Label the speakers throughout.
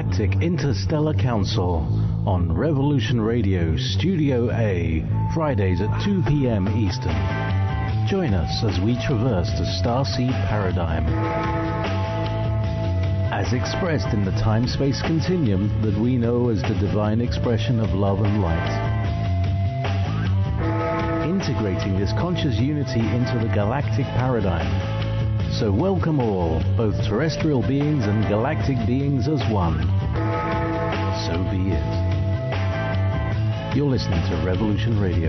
Speaker 1: Galactic Interstellar Council on Revolution Radio Studio A, Fridays at 2 p.m. Eastern. Join us as we traverse the starseed paradigm, as expressed in the time-space continuum that we know as the divine expression of love and light. Integrating this conscious unity into the galactic paradigm. So welcome all, both terrestrial beings and galactic beings as one. So be it. You're listening to Revolution Radio.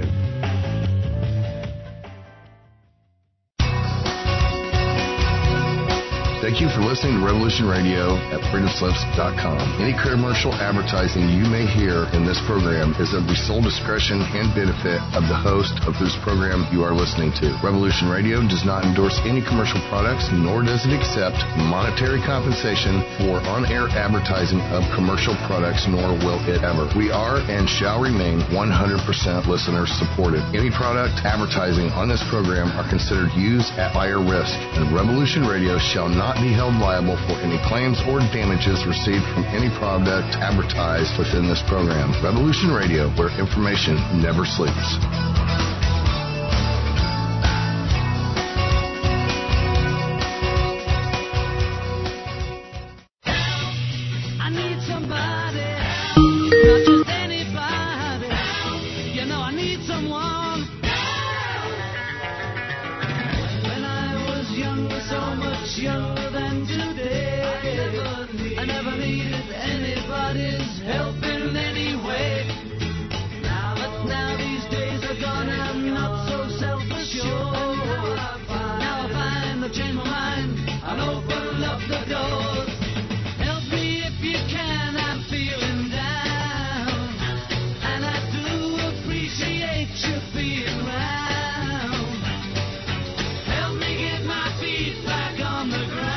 Speaker 2: Thank you for listening to Revolution Radio at freedomslips.com. Any commercial advertising you may hear in this program is of the sole discretion and benefit of the host of whose program you are listening to. Revolution Radio does not endorse any commercial products, nor does it accept monetary compensation for on-air advertising of commercial products, nor will it ever. We are and shall remain 100% listener supported. Any product advertising on this program are considered used at buyer risk, and Revolution Radio shall not be held liable for any claims or damages received from any product advertised within this program. Revolution Radio, where information never sleeps.
Speaker 3: I need somebody, not just anybody. You know I need someone. When I was younger, so much younger. I never needed anybody's help in any way. Now these days are gone, I'm not so self-assured. Now I find I've changed my mind and opened up the doors. Help me if you can, I'm feeling down, and I do appreciate you being around. Help me get my feet back on the ground.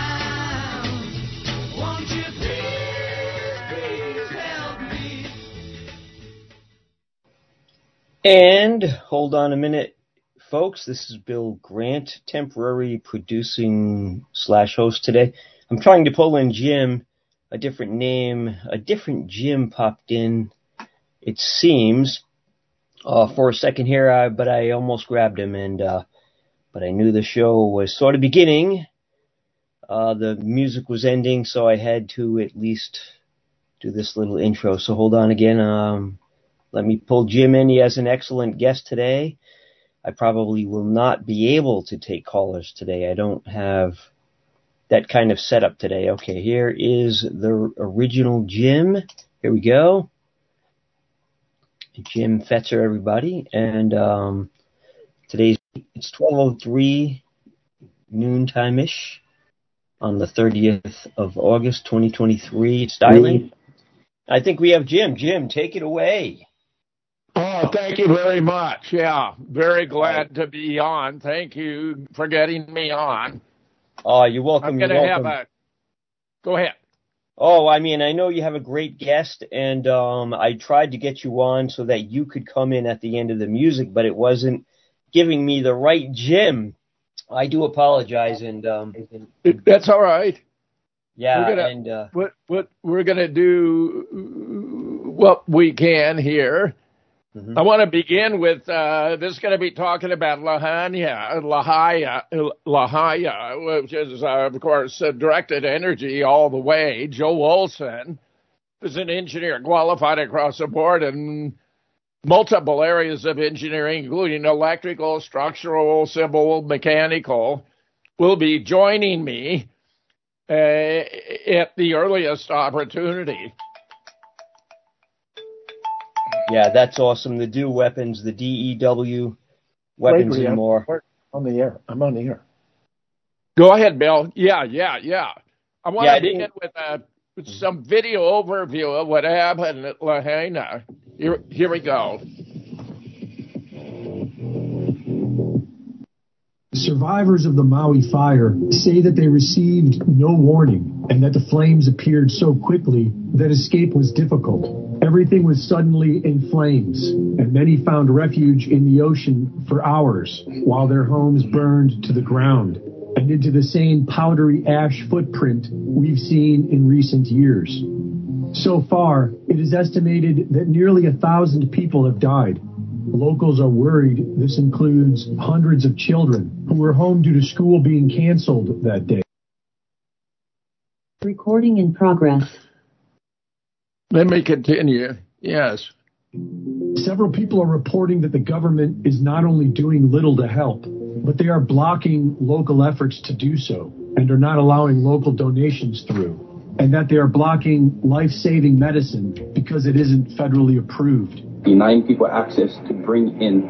Speaker 4: And hold on a minute, folks. This is Bill Grant, temporary producing / host today. I'm trying to pull in Jim, a different name, a different Jim popped in, it seems, for a second here, but I almost grabbed him, and but I knew the show was sort of beginning. The music was ending, so I had to at least do this little intro. So hold on again. Let me pull Jim in. He has an excellent guest today. I probably will not be able to take callers today. I don't have that kind of setup today. Okay, here is the original Jim. Here we go. Jim Fetzer, everybody. And today's, it's 12:03 noontime-ish on the 30th of August, 2023. It's dialing. I think we have Jim. Jim, take it away.
Speaker 5: Oh, thank you very much. Yeah, very glad to be on. Thank you for getting me on.
Speaker 4: Oh, you're welcome.
Speaker 5: I'm going to have a... Go ahead.
Speaker 4: Oh, I mean, I know you have a great guest, and I tried to get you on so that you could come in at the end of the music, but it wasn't giving me the right Jim. I do apologize, and...
Speaker 5: That's all right.
Speaker 4: Yeah,
Speaker 5: we're going to do what we can here. Mm-hmm. I want to begin with, this is going to be talking about Lahaya, which is, of course, directed energy all the way. Joe Olson is an engineer qualified across the board in multiple areas of engineering, including electrical, structural, civil, mechanical, will be joining me at the earliest opportunity.
Speaker 4: Yeah, that's awesome. The DEW weapons, the DEW weapons and more.
Speaker 5: On the air. I'm on the air. Go ahead, Bill. Yeah. I want to begin with some video overview of what happened at Lahaina. Here we go.
Speaker 6: Survivors of the Maui fire say that they received no warning and that the flames appeared so quickly that escape was difficult. Everything was suddenly in flames, and many found refuge in the ocean for hours while their homes burned to the ground and into the same powdery ash footprint we've seen in recent years. So far, it is estimated that nearly 1,000 people have died. Locals are worried this includes hundreds of children who were home due to school being canceled that day.
Speaker 7: Recording in progress.
Speaker 5: Let me continue. Yes.
Speaker 6: Several people are reporting that the government is not only doing little to help, but they are blocking local efforts to do so and are not allowing local donations through, and that they are blocking life-saving medicine because it isn't federally approved.
Speaker 8: Denying people access to bring in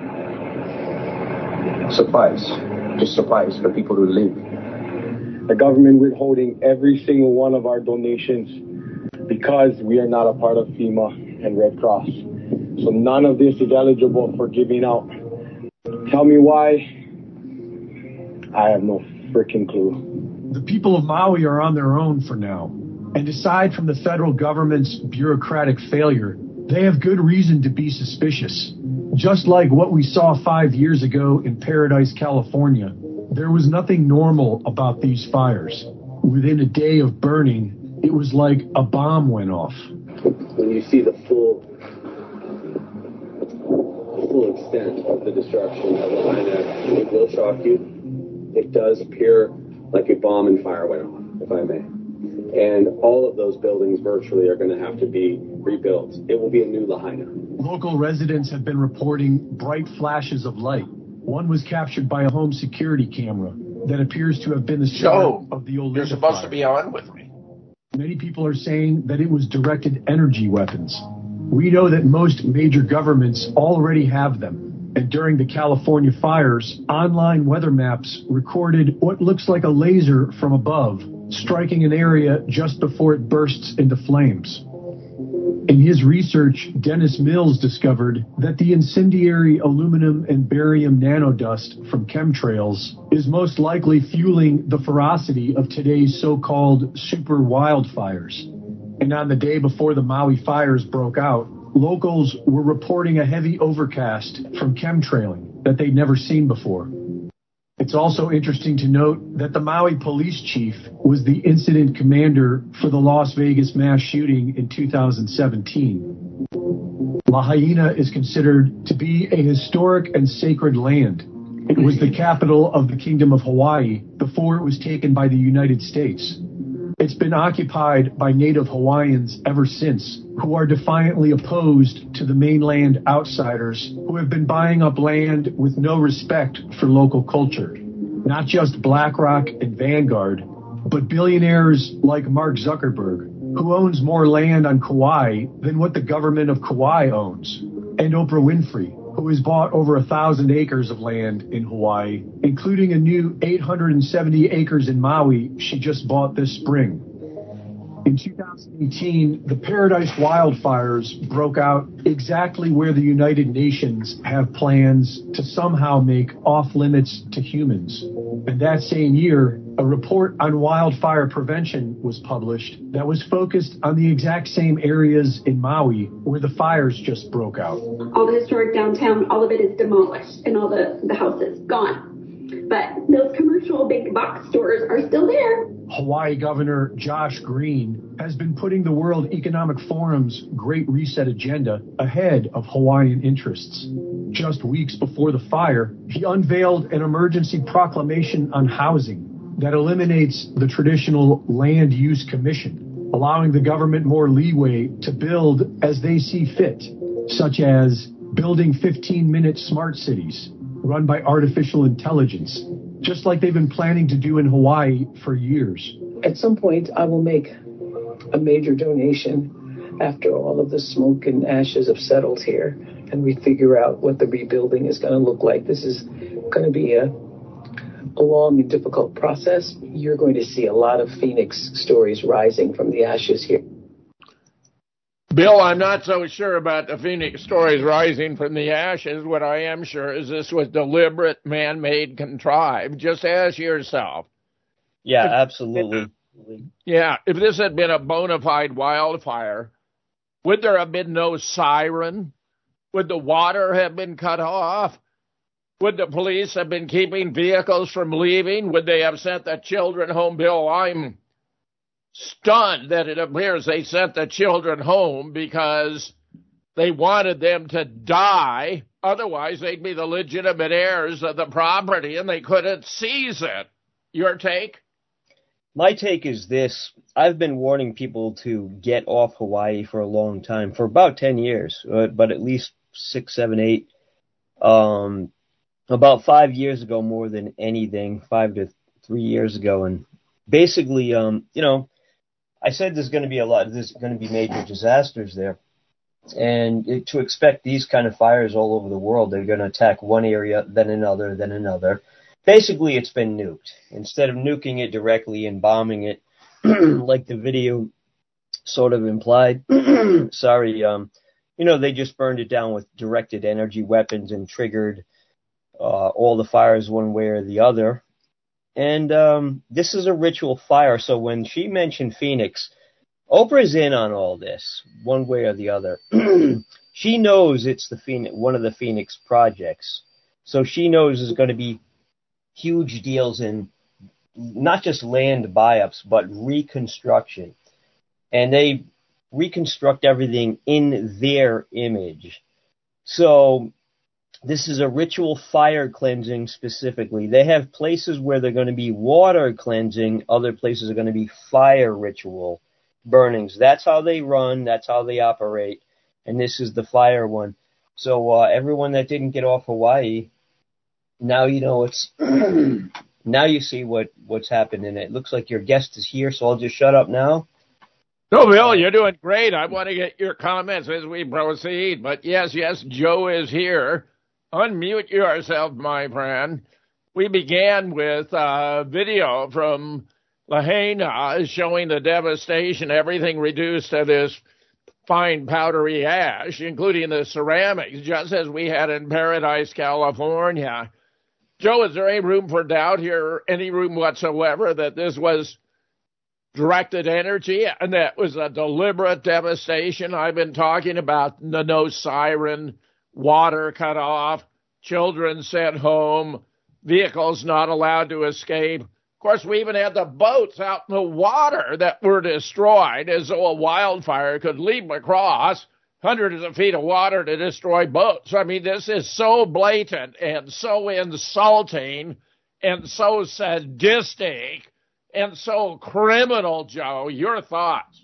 Speaker 8: supplies, just supplies for people to live.
Speaker 9: The government withholding every single one of our donations because we are not a part of FEMA and Red Cross. So none of this is eligible for giving out. Tell me why. I have no freaking clue.
Speaker 6: The people of Maui are on their own for now. And aside from the federal government's bureaucratic failure, they have good reason to be suspicious. Just like what we saw 5 years ago in Paradise, California, there was nothing normal about these fires. Within a day of burning, it was like a bomb went off.
Speaker 10: When you see the full extent of the destruction of Lahaina, it will shock you. It does appear like a bomb and fire went off, if I may. And all of those buildings virtually are going to have to be rebuilt. It will be a new Lahaina.
Speaker 6: Local residents have been reporting bright flashes of light. One was captured by a home security camera that appears to have been the start of the Olinda
Speaker 5: You're supposed
Speaker 6: fire.
Speaker 5: to be on with me.
Speaker 6: Many people are saying that it was directed energy weapons. We know that most major governments already have them. And during the California fires, online weather maps recorded what looks like a laser from above, striking an area just before it bursts into flames. In his research, Dennis Mills discovered that the incendiary aluminum and barium nanodust from chemtrails is most likely fueling the ferocity of today's so-called super wildfires. And on the day before the Maui fires broke out, locals were reporting a heavy overcast from chemtrailing that they'd never seen before. It's also interesting to note that the Maui police chief was the incident commander for the Las Vegas mass shooting in 2017. Lahaina is considered to be a historic and sacred land. It was the capital of the Kingdom of Hawaii before it was taken by the United States. It's been occupied by native Hawaiians ever since, who are defiantly opposed to the mainland outsiders who have been buying up land with no respect for local culture. Not just BlackRock and Vanguard, but billionaires like Mark Zuckerberg, who owns more land on Kauai than what the government of Kauai owns, and Oprah Winfrey, who has bought over 1,000 acres of land in Hawaii, including a new 870 acres in Maui she just bought this spring. In 2018, the Paradise wildfires broke out exactly where the United Nations have plans to somehow make off-limits to humans. And that same year, a report on wildfire prevention was published that was focused on the exact same areas in Maui where the fires just broke out.
Speaker 11: All the historic downtown, all of it is demolished and all the houses gone. But those commercial big box stores are still there.
Speaker 6: Hawaii Governor Josh Green has been putting the World Economic Forum's Great Reset agenda ahead of Hawaiian interests. Just weeks before the fire, he unveiled an emergency proclamation on housing that eliminates the traditional Land Use Commission, allowing the government more leeway to build as they see fit, such as building 15-minute smart cities run by artificial intelligence, just like they've been planning to do in Hawaii for years.
Speaker 12: At some point, I will make a major donation after all of the smoke and ashes have settled here and we figure out what the rebuilding is going to look like. This is going to be a long and difficult process. You're going to see a lot of Phoenix stories rising from the ashes here.
Speaker 5: Bill, I'm not so sure about the Phoenix stories rising from the ashes. What I am sure is this was deliberate, man-made, contrived. Just ask yourself.
Speaker 4: Yeah, absolutely.
Speaker 5: Yeah, if this had been a bona fide wildfire, would there have been no siren? Would the water have been cut off? Would the police have been keeping vehicles from leaving? Would they have sent the children home? Bill, I'm stunned that it appears they sent the children home because they wanted them to die. Otherwise, they'd be the legitimate heirs of the property and they couldn't seize it. Your take?
Speaker 4: My take is this. I've been warning people to get off Hawaii for a long time, for about 10 years, but at least 6, 7, 8. About 5 years ago, more than anything, 5 to 3 years ago. And basically, I said there's going to be major disasters there. And to expect these kind of fires all over the world, they're going to attack one area, then another, then another. Basically, it's been nuked. Instead of nuking it directly and bombing it, like the video sort of implied, they just burned it down with directed energy weapons and triggered all the fires one way or the other. And this is a ritual fire. So when she mentioned Phoenix, Oprah's in on all this, one way or the other. She knows it's one of the Phoenix projects. So she knows there's going to be huge deals in not just land buy-ups, but reconstruction. And they reconstruct everything in their image. So this is a ritual fire cleansing specifically. They have places where they're going to be water cleansing. Other places are going to be fire ritual burnings. That's how they run. That's how they operate. And this is the fire one. So everyone that didn't get off Hawaii, now you know now you see what's happened. And it looks like your guest is here, so I'll just shut up now.
Speaker 5: No, Bill, you're doing great. I want to get your comments as we proceed. But yes, Joe is here. Unmute yourself, my friend. We began with a video from Lahaina showing the devastation, everything reduced to this fine powdery ash, including the ceramics, just as we had in Paradise, California. Joe, is there any room for doubt here, any room whatsoever, that this was directed energy and that was a deliberate devastation? I've been talking about the no siren, water cut off, children sent home, vehicles not allowed to escape. Of course, we even had the boats out in the water that were destroyed, as though a wildfire could leap across hundreds of feet of water to destroy boats. I mean, this is so blatant and so insulting and so sadistic and so criminal, Joe. Your thoughts?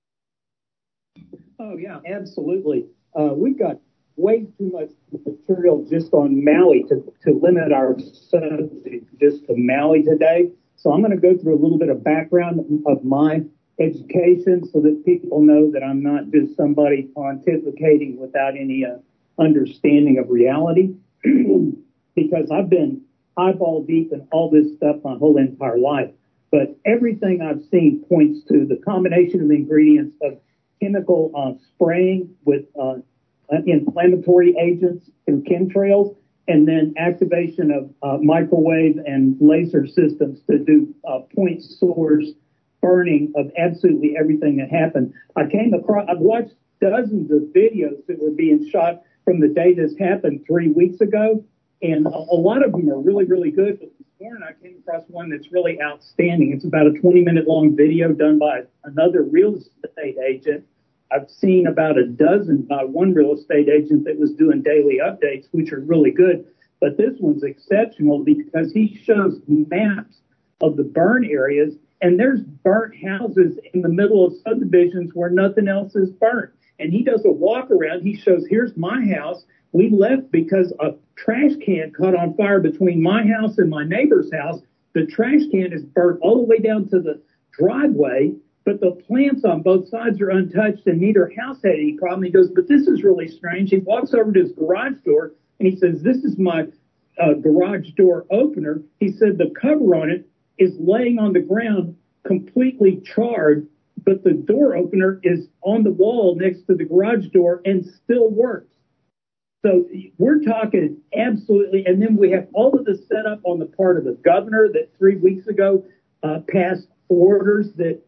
Speaker 7: Oh, yeah, absolutely. We've got way too much material just on Maui to limit our subject just to Maui today. So I'm going to go through a little bit of background of my education so that people know that I'm not just somebody pontificating without any understanding of reality, because I've been eyeball deep in all this stuff my whole entire life. But everything I've seen points to the combination of ingredients of chemical spraying with inflammatory agents through chemtrails, and then activation of microwave and laser systems to do point source burning of absolutely everything that happened. I've watched dozens of videos that were being shot from the day this happened 3 weeks ago, and a lot of them are really, really good. But this morning I came across one that's really outstanding. It's about a 20-minute long video done by another real estate agent. I've seen about a dozen by one real estate agent that was doing daily updates, which are really good. But this one's exceptional because he shows maps of the burn areas, and there's burnt houses in the middle of subdivisions where nothing else is burnt. And he does a walk around. He shows, here's my house. We left because a trash can caught on fire between my house and my neighbor's house. The trash can is burnt all the way down to the driveway, but the plants on both sides are untouched and neither house had any problem. He goes, but this is really strange. He walks over to his garage door and he says, this is my garage door opener. He said the cover on it is laying on the ground completely charred, but the door opener is on the wall next to the garage door and still works. So we're talking absolutely. And then we have all of this set up on the part of the governor that 3 weeks ago passed orders that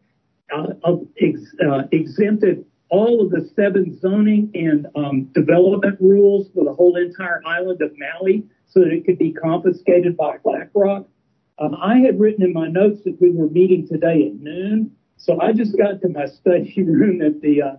Speaker 7: exempted all of the 7 zoning and development rules for the whole entire island of Maui so that it could be confiscated by BlackRock. I had written in my notes that we were meeting today at noon. So I just got to my study room at the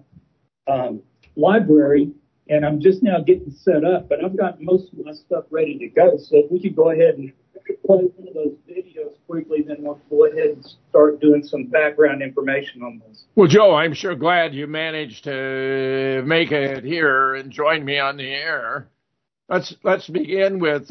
Speaker 7: library, and I'm just now getting set up, but I've got most of my stuff ready to go. So if we could go ahead and play one of those videos quickly, then we'll go ahead and start doing some background information on this.
Speaker 5: Well, Joe, I'm sure glad you managed to make it here and join me on the air. Let's begin with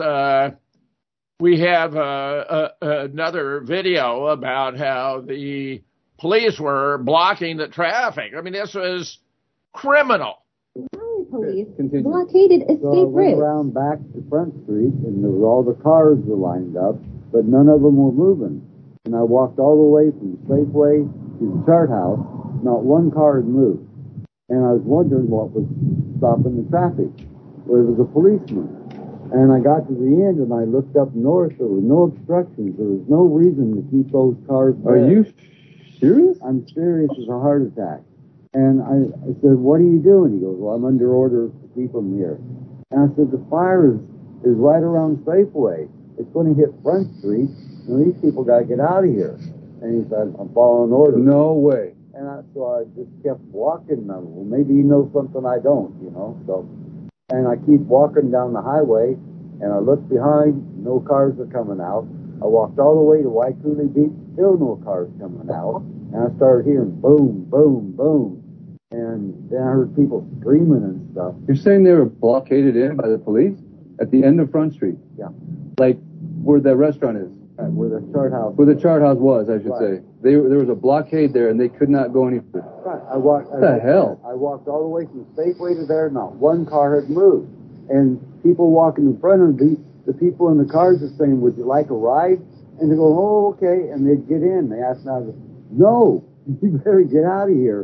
Speaker 5: we have another video about how the police were blocking the traffic. I mean, this was criminal.
Speaker 13: Police blockaded escape
Speaker 14: So I went around back to Front Street, and all the cars were lined up, but none of them were moving. And I walked all the way from Safeway to the Chart House. Not one car had moved. And I was wondering what was stopping the traffic. Well, it was a policeman. And I got to the end, and I looked up north. There were no obstructions. There was no reason to keep those cars there.
Speaker 15: Are you serious?
Speaker 14: I'm serious as a heart attack. And I said, what are you doing? He goes, well, I'm under order to keep them here. And I said, the fire is right around Safeway. It's going to hit Front Street, and these people got to get out of here. And he said, I'm following orders.
Speaker 15: No way.
Speaker 14: And so I just kept walking. Well, maybe he knows something I don't, So, and I keep walking down the highway, and I look behind, no cars are coming out. I walked all the way to Waikuli Beach, still no cars coming out. And I started hearing boom, boom, boom. And then I heard people screaming and stuff.
Speaker 15: You're saying they were blockaded in by the police at the end of Front Street?
Speaker 14: Yeah.
Speaker 15: Like where the restaurant is?
Speaker 14: Where the Chart House
Speaker 15: Where the Chart House was, I should say. There was a blockade there, and they could not go any further.
Speaker 14: Right.
Speaker 15: What the hell?
Speaker 14: I walked all the way from Safeway to there. Not one car had moved. And people walking in front of the people in the cars are saying, would you like a ride? And they go, oh, okay. And they'd get in. They asked me, no, you better get out of here.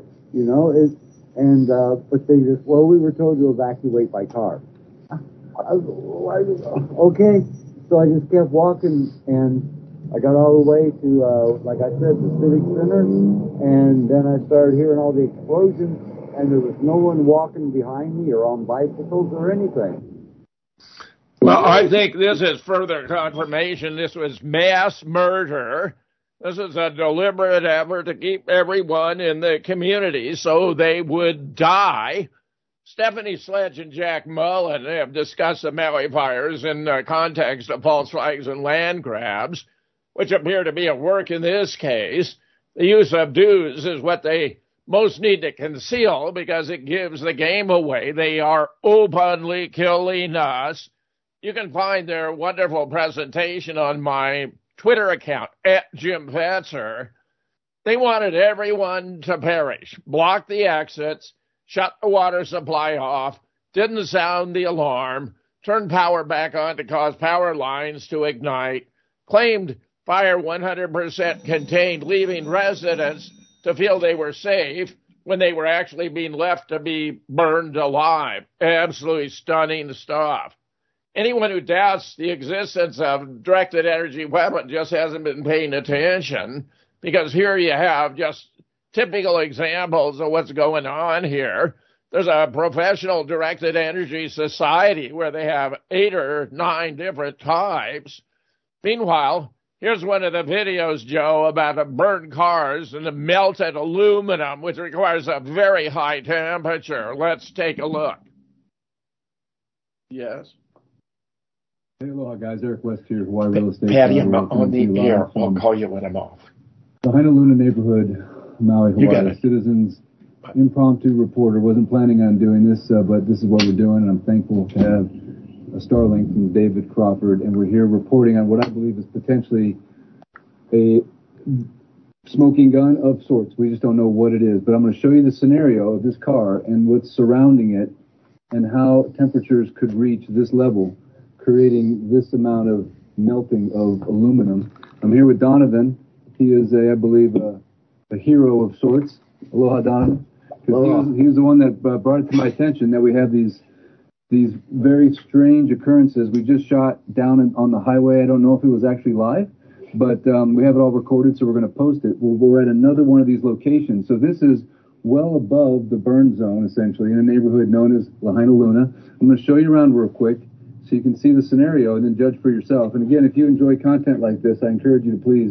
Speaker 14: But they just, well, we were told to evacuate by car. Okay. So I just kept walking, and I got all the way to, like I said, the Civic Center, and then I started hearing all the explosions, and there was no one walking behind me or on bicycles or anything.
Speaker 5: Well, I think this is further confirmation. This was mass murder. This is a deliberate effort to keep everyone in the community so they would die. Stephanie Sledge and Jack Mullen have discussed the Maui fires in the context of false flags and land grabs, which appear to be at work in this case. The use of dues is what they most need to conceal because it gives the game away. They are openly killing us. You can find their wonderful presentation on my Twitter account, @JimFetzer. They wanted everyone to perish, block the exits, shut the water supply off, didn't sound the alarm, turned power back on to cause power lines to ignite, claimed fire 100% contained, leaving residents to feel they were safe when they were actually being left to be burned alive. Absolutely stunning stuff. Anyone who doubts the existence of directed energy weapon just hasn't been paying attention, because here you have just typical examples of what's going on here. There's a professional directed energy society where they have 8 or 9 different types. Meanwhile, here's one of the videos, Joe, about the burned cars and the melted aluminum, which requires a very high temperature. Let's take a look. Yes.
Speaker 15: Hey, aloha, guys. Eric West here, Hawaii Real Estate.
Speaker 5: Patty, I'm on the air. I'll call you when I'm off.
Speaker 15: The Hainaluna neighborhood, Maui, Hawaii. Citizens impromptu reporter. Wasn't planning on doing this, but this is what we're doing, and I'm thankful to have a Starlink from David Crawford, and we're here reporting on what I believe is potentially a smoking gun of sorts. We just don't know what it is, but I'm going to show you the scenario of this car and what's surrounding it and how temperatures could reach this level, creating this amount of melting of aluminum. I'm here with Donovan. He is, I believe, a hero of sorts. Aloha, Donovan. Because he was the one that brought it to my attention that we have these very strange occurrences. We just shot down on the highway. I don't know if it was actually live, but we have it all recorded, so we're going to post it. We're at another one of these locations. So this is well above the burn zone, essentially, in a neighborhood known as Lahainaluna. I'm going to show you around real quick so you can see the scenario and then judge for yourself. And again, if you enjoy content like this, I encourage you to please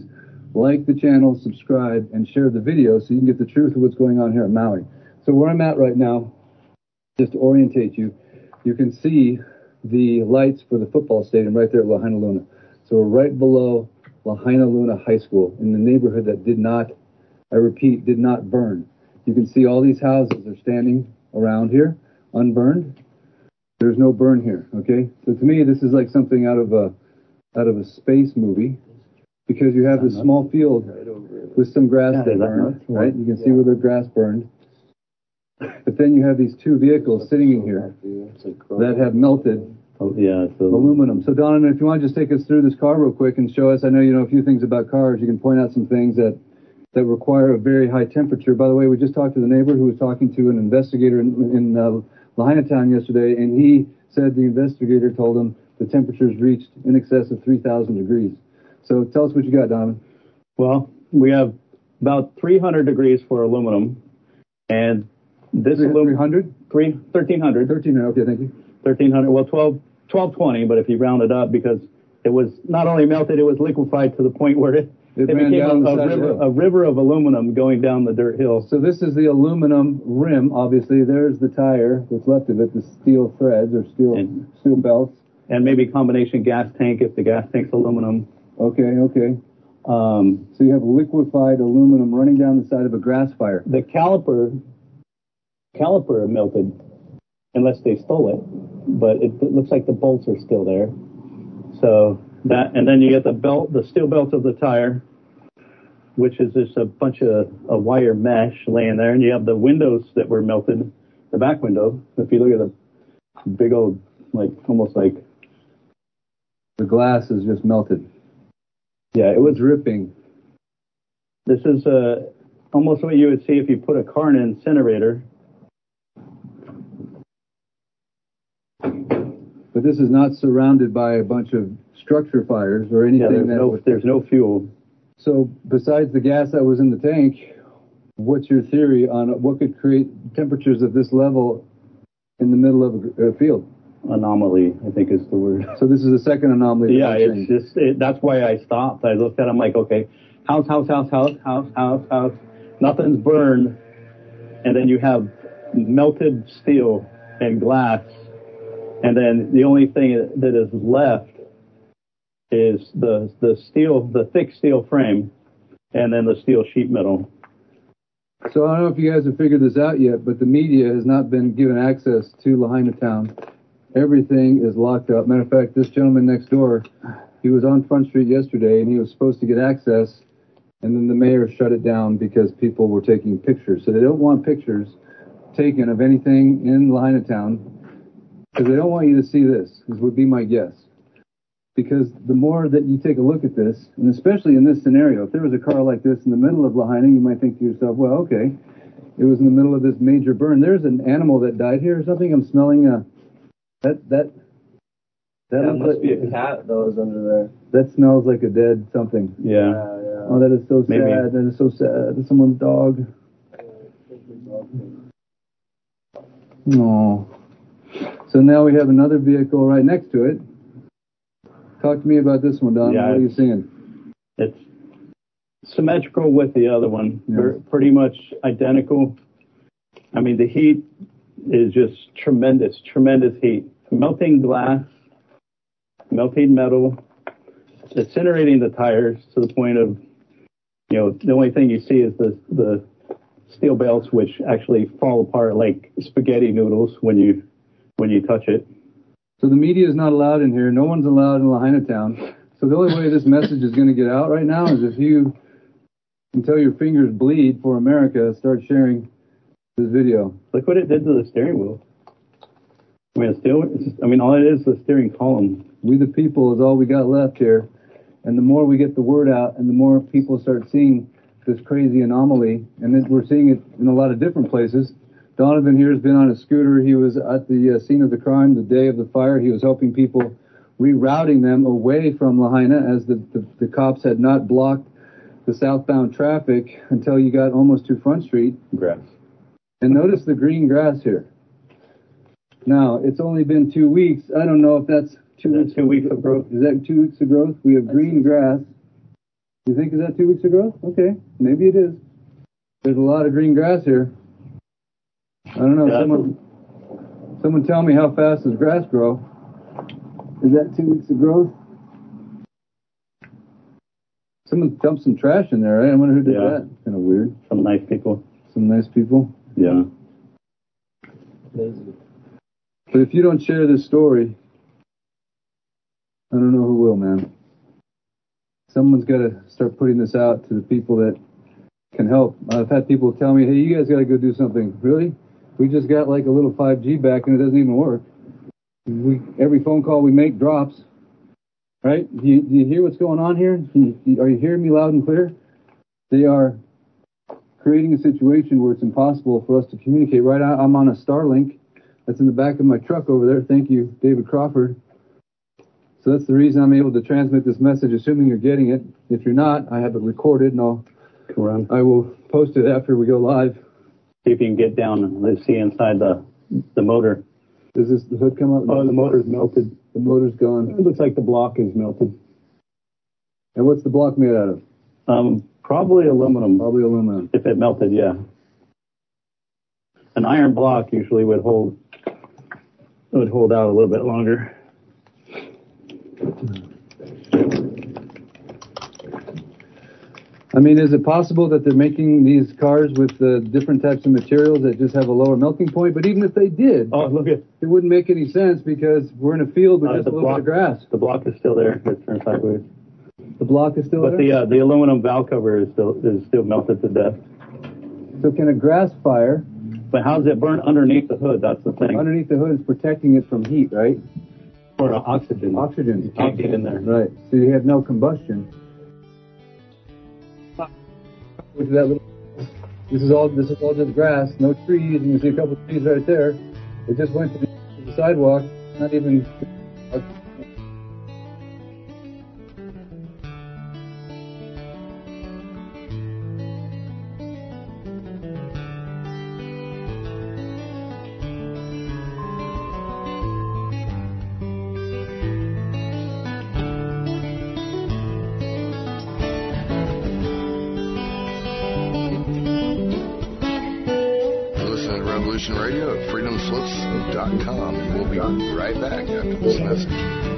Speaker 15: like the channel, subscribe, and share the video so you can get the truth of what's going on here at Maui. So where I'm at right now, just to orientate you, you can see the lights for the football stadium right there at Lahaina Luna. So we're right below Lahaina Luna High School in the neighborhood that did not, I repeat, did not burn. You can see all these houses are standing around here, unburned. There's no burn here, okay? So to me, this is like something out of a space movie, because you have this small field with some grass that burned, right? You can see where the grass burned. But then you have these two vehicles sitting in here that have melted aluminum. So Donovan, if you want to just take us through this car real quick and show us, I know you know a few things about cars. You can point out some things that require a very high temperature. By the way, we just talked to the neighbor who was talking to an investigator in Lahaina Town yesterday, and he said the investigator told him the temperatures reached in excess of 3,000 degrees. So tell us what you got, Donovan.
Speaker 16: Well, we have about 300 degrees for aluminum, and this
Speaker 15: 300?
Speaker 16: 1,300.
Speaker 15: 1,300, okay, thank you.
Speaker 16: 1,300, well, 1220, but if you round it up, because it was not only melted, it was liquefied to the point where it became a river of aluminum going down the dirt hill.
Speaker 15: So this is the aluminum rim, obviously. There's the tire, what's left of it, the steel threads or steel belts.
Speaker 16: And maybe a combination gas tank if the gas tank's aluminum.
Speaker 15: Okay. So you have liquefied aluminum running down the side of a grass fire.
Speaker 16: The caliper melted, unless they stole it, but it looks like the bolts are still there. So that, and then you get the steel belt of the tire, which is just a bunch of wire mesh laying there, and you have the windows that were melted, the back window. If you look at the big old, almost like
Speaker 15: the glass is just melted.
Speaker 16: Yeah, it was
Speaker 15: dripping.
Speaker 16: This is almost what you would see if you put a car in an incinerator.
Speaker 15: But this is not surrounded by a bunch of structure fires or anything.
Speaker 16: There's no fuel.
Speaker 15: So besides the gas that was in the tank, what's your theory on what could create temperatures of this level in the middle of a field?
Speaker 16: Anomaly, I think is the word.
Speaker 15: So this is a second anomaly.
Speaker 16: Yeah, it's just, that's why I stopped. I looked at it, I'm like, okay, house. Nothing's burned. And then you have melted steel and glass. And then the only thing that is left is the thick steel frame, and then the steel sheet metal.
Speaker 15: So I don't know if you guys have figured this out yet, but the media has not been given access to Lahaina Town. Everything is locked up. Matter of fact, this gentleman next door, he was on Front Street yesterday, and he was supposed to get access, and then the mayor shut it down because people were taking pictures. So they don't want pictures taken of anything in Lahaina Town, because they don't want you to see this, would be my guess. Because the more that you take a look at this, and especially in this scenario, if there was a car like this in the middle of Lahaina, you might think to yourself, well, okay, it was in the middle of this major burn. There's an animal that died here or something. I'm smelling that
Speaker 17: must be a cat that was under there.
Speaker 15: That smells like a dead something.
Speaker 16: Yeah.
Speaker 15: Oh, that is so sad. That is so sad. That's someone's dog. No. So now we have another vehicle right next to it. Talk to me about this one, Don.
Speaker 16: Yeah,
Speaker 15: what are you seeing?
Speaker 16: It's symmetrical with the other one.
Speaker 15: Yeah.
Speaker 16: They're pretty much identical. I mean, the heat is just tremendous heat. Melting glass, melting metal, incinerating the tires to the point of, the only thing you see is the steel belts, which actually fall apart like spaghetti noodles when you touch it.
Speaker 15: So the media is not allowed in here. No one's allowed in Lahaina Town. So the only way this message is going to get out right now is if you, until your fingers bleed for America, start sharing this video.
Speaker 16: Look what it did to the steering wheel. All it is the steering column.
Speaker 15: We the people is all we got left here. And the more we get the word out and the more people start seeing this crazy anomaly, and then we're seeing it in a lot of different places. Donovan here has been on a scooter. He was at the scene of the crime the day of the fire. He was helping people, rerouting them away from Lahaina as the cops had not blocked the southbound traffic until you got almost to Front Street.
Speaker 16: Grass.
Speaker 15: And notice the green grass here. Now, it's only been 2 weeks. I don't know if that's 2 weeks of growth. Is that 2 weeks of growth? We have green grass. You think is that 2 weeks of growth? Okay, maybe it is. There's a lot of green grass here. I don't know. Yeah, someone tell me how fast does grass grow? Is that 2 weeks of growth? Someone dumped some trash in there, right? I wonder who did that. Kind of weird.
Speaker 16: Some nice people.
Speaker 15: Some nice people?
Speaker 16: Yeah.
Speaker 15: But if you don't share this story, I don't know who will, man. Someone's got to start putting this out to the people that can help. I've had people tell me, hey, you guys got to go do something. Really? We just got like a little 5G back and it doesn't even work. Every phone call we make drops. Right? Do you hear what's going on here? Are you hearing me loud and clear? They are creating a situation where it's impossible for us to communicate. Right? I'm on a Starlink that's in the back of my truck over there. Thank you, David Crawford. So that's the reason I'm able to transmit this message, assuming you're getting it. If you're not, I have it recorded, and I will post it after we go live.
Speaker 16: See if you can get down and let's see inside the motor.
Speaker 15: Does the hood come up?
Speaker 16: Oh, the motor's melted.
Speaker 15: The motor's gone.
Speaker 16: It looks like the block is melted.
Speaker 15: And what's the block made out of?
Speaker 16: Probably aluminum.
Speaker 15: Probably aluminum.
Speaker 16: If it melted, yeah. An iron block usually would hold out a little bit longer.
Speaker 15: I mean, is it possible that they're making these cars with different types of materials that just have a lower melting point? But even if they did, it wouldn't make any sense because we're in a field with just a little bit of grass.
Speaker 16: The block is still there. It's turned sideways.
Speaker 15: The block is still there?
Speaker 16: But the aluminum valve cover is still melted to death.
Speaker 15: So can a grass fire...
Speaker 16: But how does it burn underneath the hood? That's the thing.
Speaker 15: Underneath the hood is protecting it from heat, right?
Speaker 16: Or oxygen.
Speaker 15: Oxygen.
Speaker 16: You can't get in there.
Speaker 15: Right. So you have no combustion. This is all just grass, no trees. You can see a couple of trees right there. It just went to the sidewalk, not even...
Speaker 2: Radio at freedomslips.com, and we'll be right back after this message.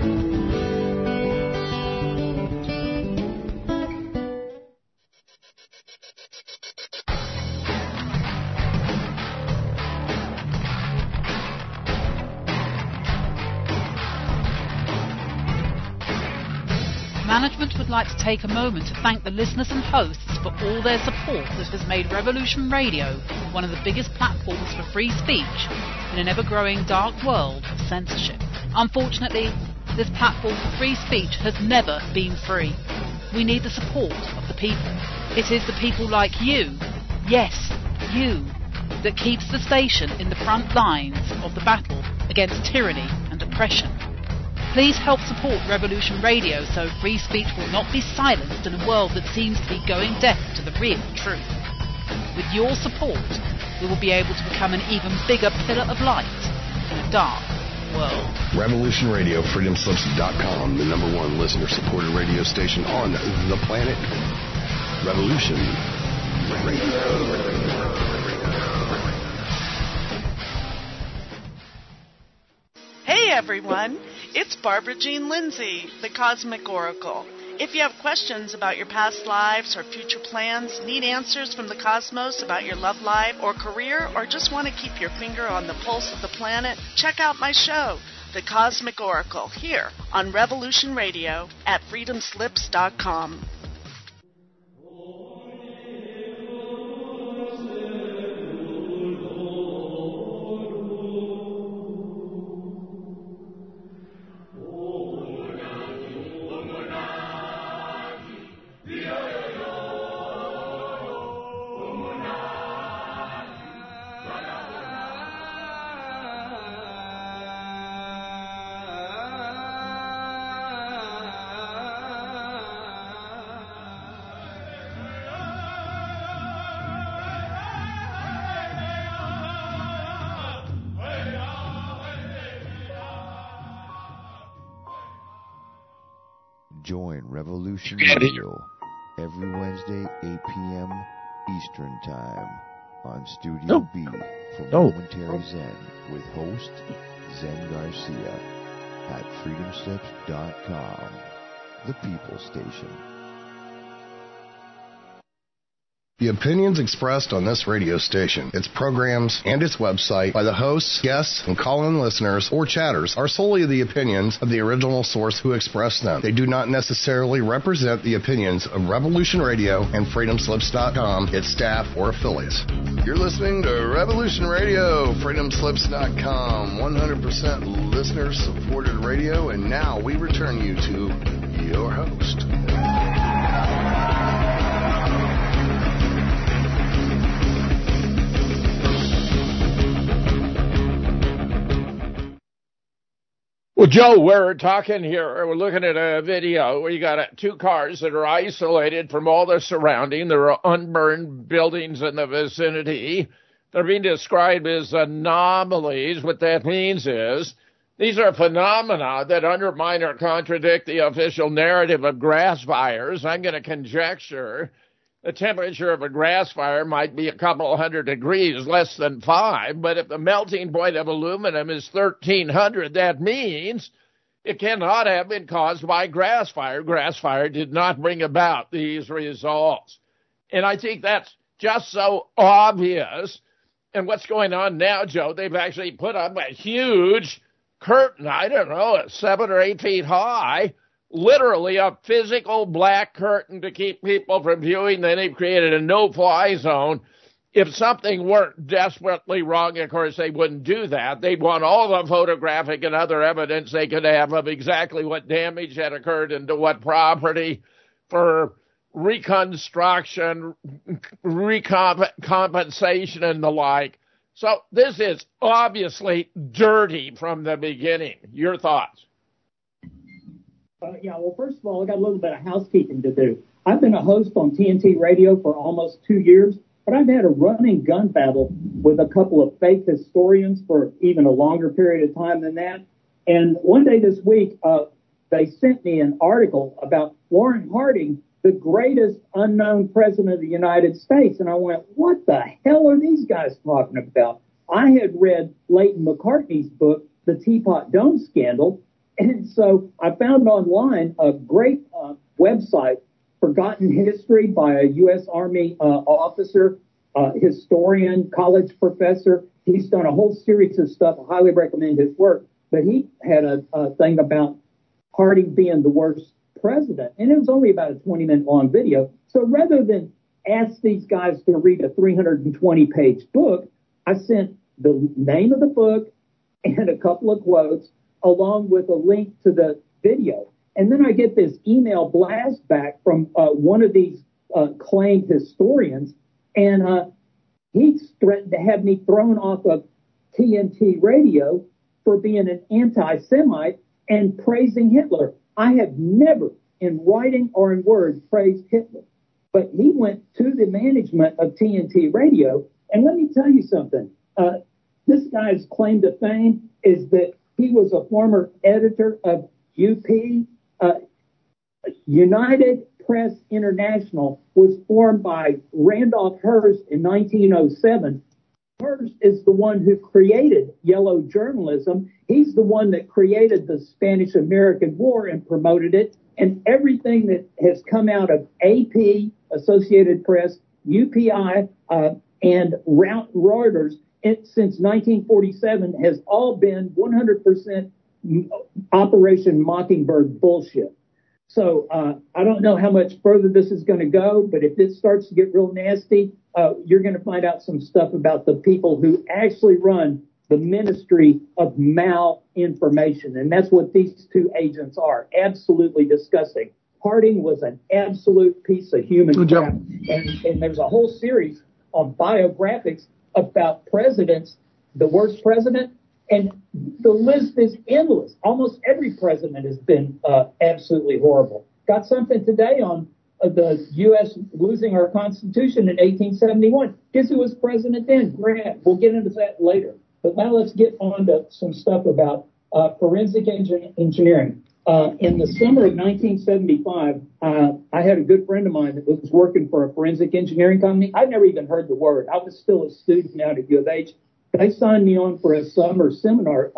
Speaker 18: Management would like to take a moment to thank the listeners and hosts for all their support that has made Revolution Radio one of the biggest platforms for free speech in an ever-growing dark world of censorship. Unfortunately, this platform for free speech has never been free. We need the support of the people. It is the people like you, yes, you, that keeps the station in the front lines of the battle against tyranny and oppression. Please help support Revolution Radio so free speech will not be silenced in a world that seems to be going deaf to the real truth. With your support, we will be able to become an even bigger pillar of light in a dark world.
Speaker 2: Revolution Radio, freedomslips.com, the #1 listener-supported radio station on the planet. Revolution Radio.
Speaker 19: Hey everyone, it's Barbara Jean Lindsay, the Cosmic Oracle. If you have questions about your past lives or future plans, need answers from the cosmos about your love life or career, or just want to keep your finger on the pulse of the planet, check out my show, The Cosmic Oracle, here on Revolution Radio at freedomslips.com.
Speaker 20: Join Revolution Radio every Wednesday, 8 p.m. Eastern Time on Studio B for Momentary Zen with host Zen Garcia at freedomslips.com, the People Station.
Speaker 2: The opinions expressed on this radio station, its programs, and its website by the hosts, guests, and call-in listeners or chatters are solely the opinions of the original source who expressed them. They do not necessarily represent the opinions of Revolution Radio and freedomslips.com, its staff, or affiliates. You're listening to Revolution Radio, freedomslips.com, 100% listener-supported radio, and now we return you to your host.
Speaker 5: Well, Joe, we're talking here, we're looking at a video where you got two cars that are isolated from all the surrounding. There are unburned buildings in the vicinity. They're being described as anomalies. What that means is these are phenomena that undermine or contradict the official narrative of grass fires. I'm going to conjecture the temperature of a grass fire might be a couple hundred degrees, less than 5, but if the melting point of aluminum is 1,300, that means it cannot have been caused by grass fire. Grass fire did not bring about these results. And I think that's just so obvious. And what's going on now, Joe, they've actually put up a huge curtain, I don't know, 7 or 8 feet high, literally a physical black curtain to keep people from viewing. Then they've created a no-fly zone. If something weren't desperately wrong, of course, they wouldn't do that. They'd want all the photographic and other evidence they could have of exactly what damage had occurred and to what property for reconstruction, recompensation, and the like. So this is obviously dirty from the beginning. Your thoughts?
Speaker 7: Well, first of all, I got a little bit of housekeeping to do. I've been a host on TNT Radio for almost 2 years, but I've had a running gun battle with a couple of fake historians for even a longer period of time than that. And one day this week, they sent me an article about Warren Harding, the greatest unknown president of the United States. And I went, what the hell are these guys talking about? I had read Leighton McCartney's book, The Teapot Dome Scandal. And so I found online a great website, Forgotten History, by a U.S. Army officer, historian, college professor. He's done a whole series of stuff. I highly recommend his work. But he had a thing about Harding being the worst president. And it was only about a 20-minute long video. So rather than ask these guys to read a 320-page book, I sent the name of the book and a couple of quotes, along with a link to the video. And then I get this email blast back from one of these claimed historians, and he threatened to have me thrown off of TNT Radio for being an anti-Semite and praising Hitler. I have never, in writing or in word, praised Hitler. But he went to the management of TNT Radio, and let me tell you something. This guy's claim to fame is that he was a former editor of UP. United Press International was formed by Randolph Hearst in 1907. Hearst is the one who created yellow journalism. He's the one that created the Spanish-American War and promoted it. And everything that has come out of AP, Associated Press, UPI, and Reuters since 1947 has all been 100% Operation Mockingbird bullshit. So I don't know how much further this is going to go, but if this starts to get real nasty, you're going to find out some stuff about the people who actually run the Ministry of Malinformation. And that's what these two agents are. Absolutely disgusting. Harding was an absolute piece of human crap. And there's a whole series of biographics about presidents, the worst president, and the list is endless. Almost every president has been absolutely horrible. Got something today on the U.S. losing our Constitution in 1871. Guess who was president then? Grant. We'll get into that later. But now let's get on to some stuff about forensic engineering. In the summer of 1975, I had a good friend of mine that was working for a forensic engineering company. I'd never even heard the word. I was still a student out at U of H. They signed me on for a summer seminar,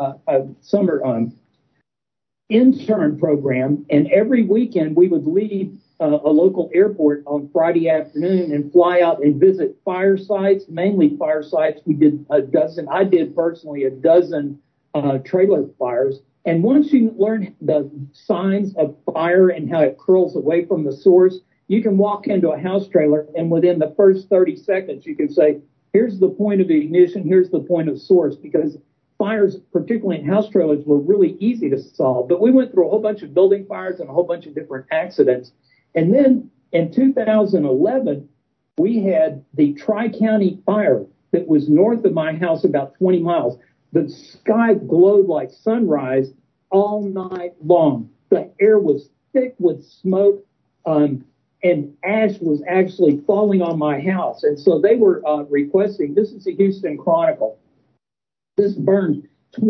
Speaker 7: intern program, and every weekend we would leave a local airport on Friday afternoon and fly out and visit fire sites, mainly fire sites. We did I did personally a dozen trailer fires. And once you learn the signs of fire and how it curls away from the source, you can walk into a house trailer and within the first 30 seconds, you can say, here's the point of ignition, here's the point of source, because fires, particularly in house trailers, were really easy to solve. But we went through a whole bunch of building fires and a whole bunch of different accidents. And then in 2011, we had the Tri-County fire that was north of my house about 20 miles. The sky glowed like sunrise all night long. The air was thick with smoke, and ash was actually falling on my house. And so they were requesting, this is the Houston Chronicle, this burned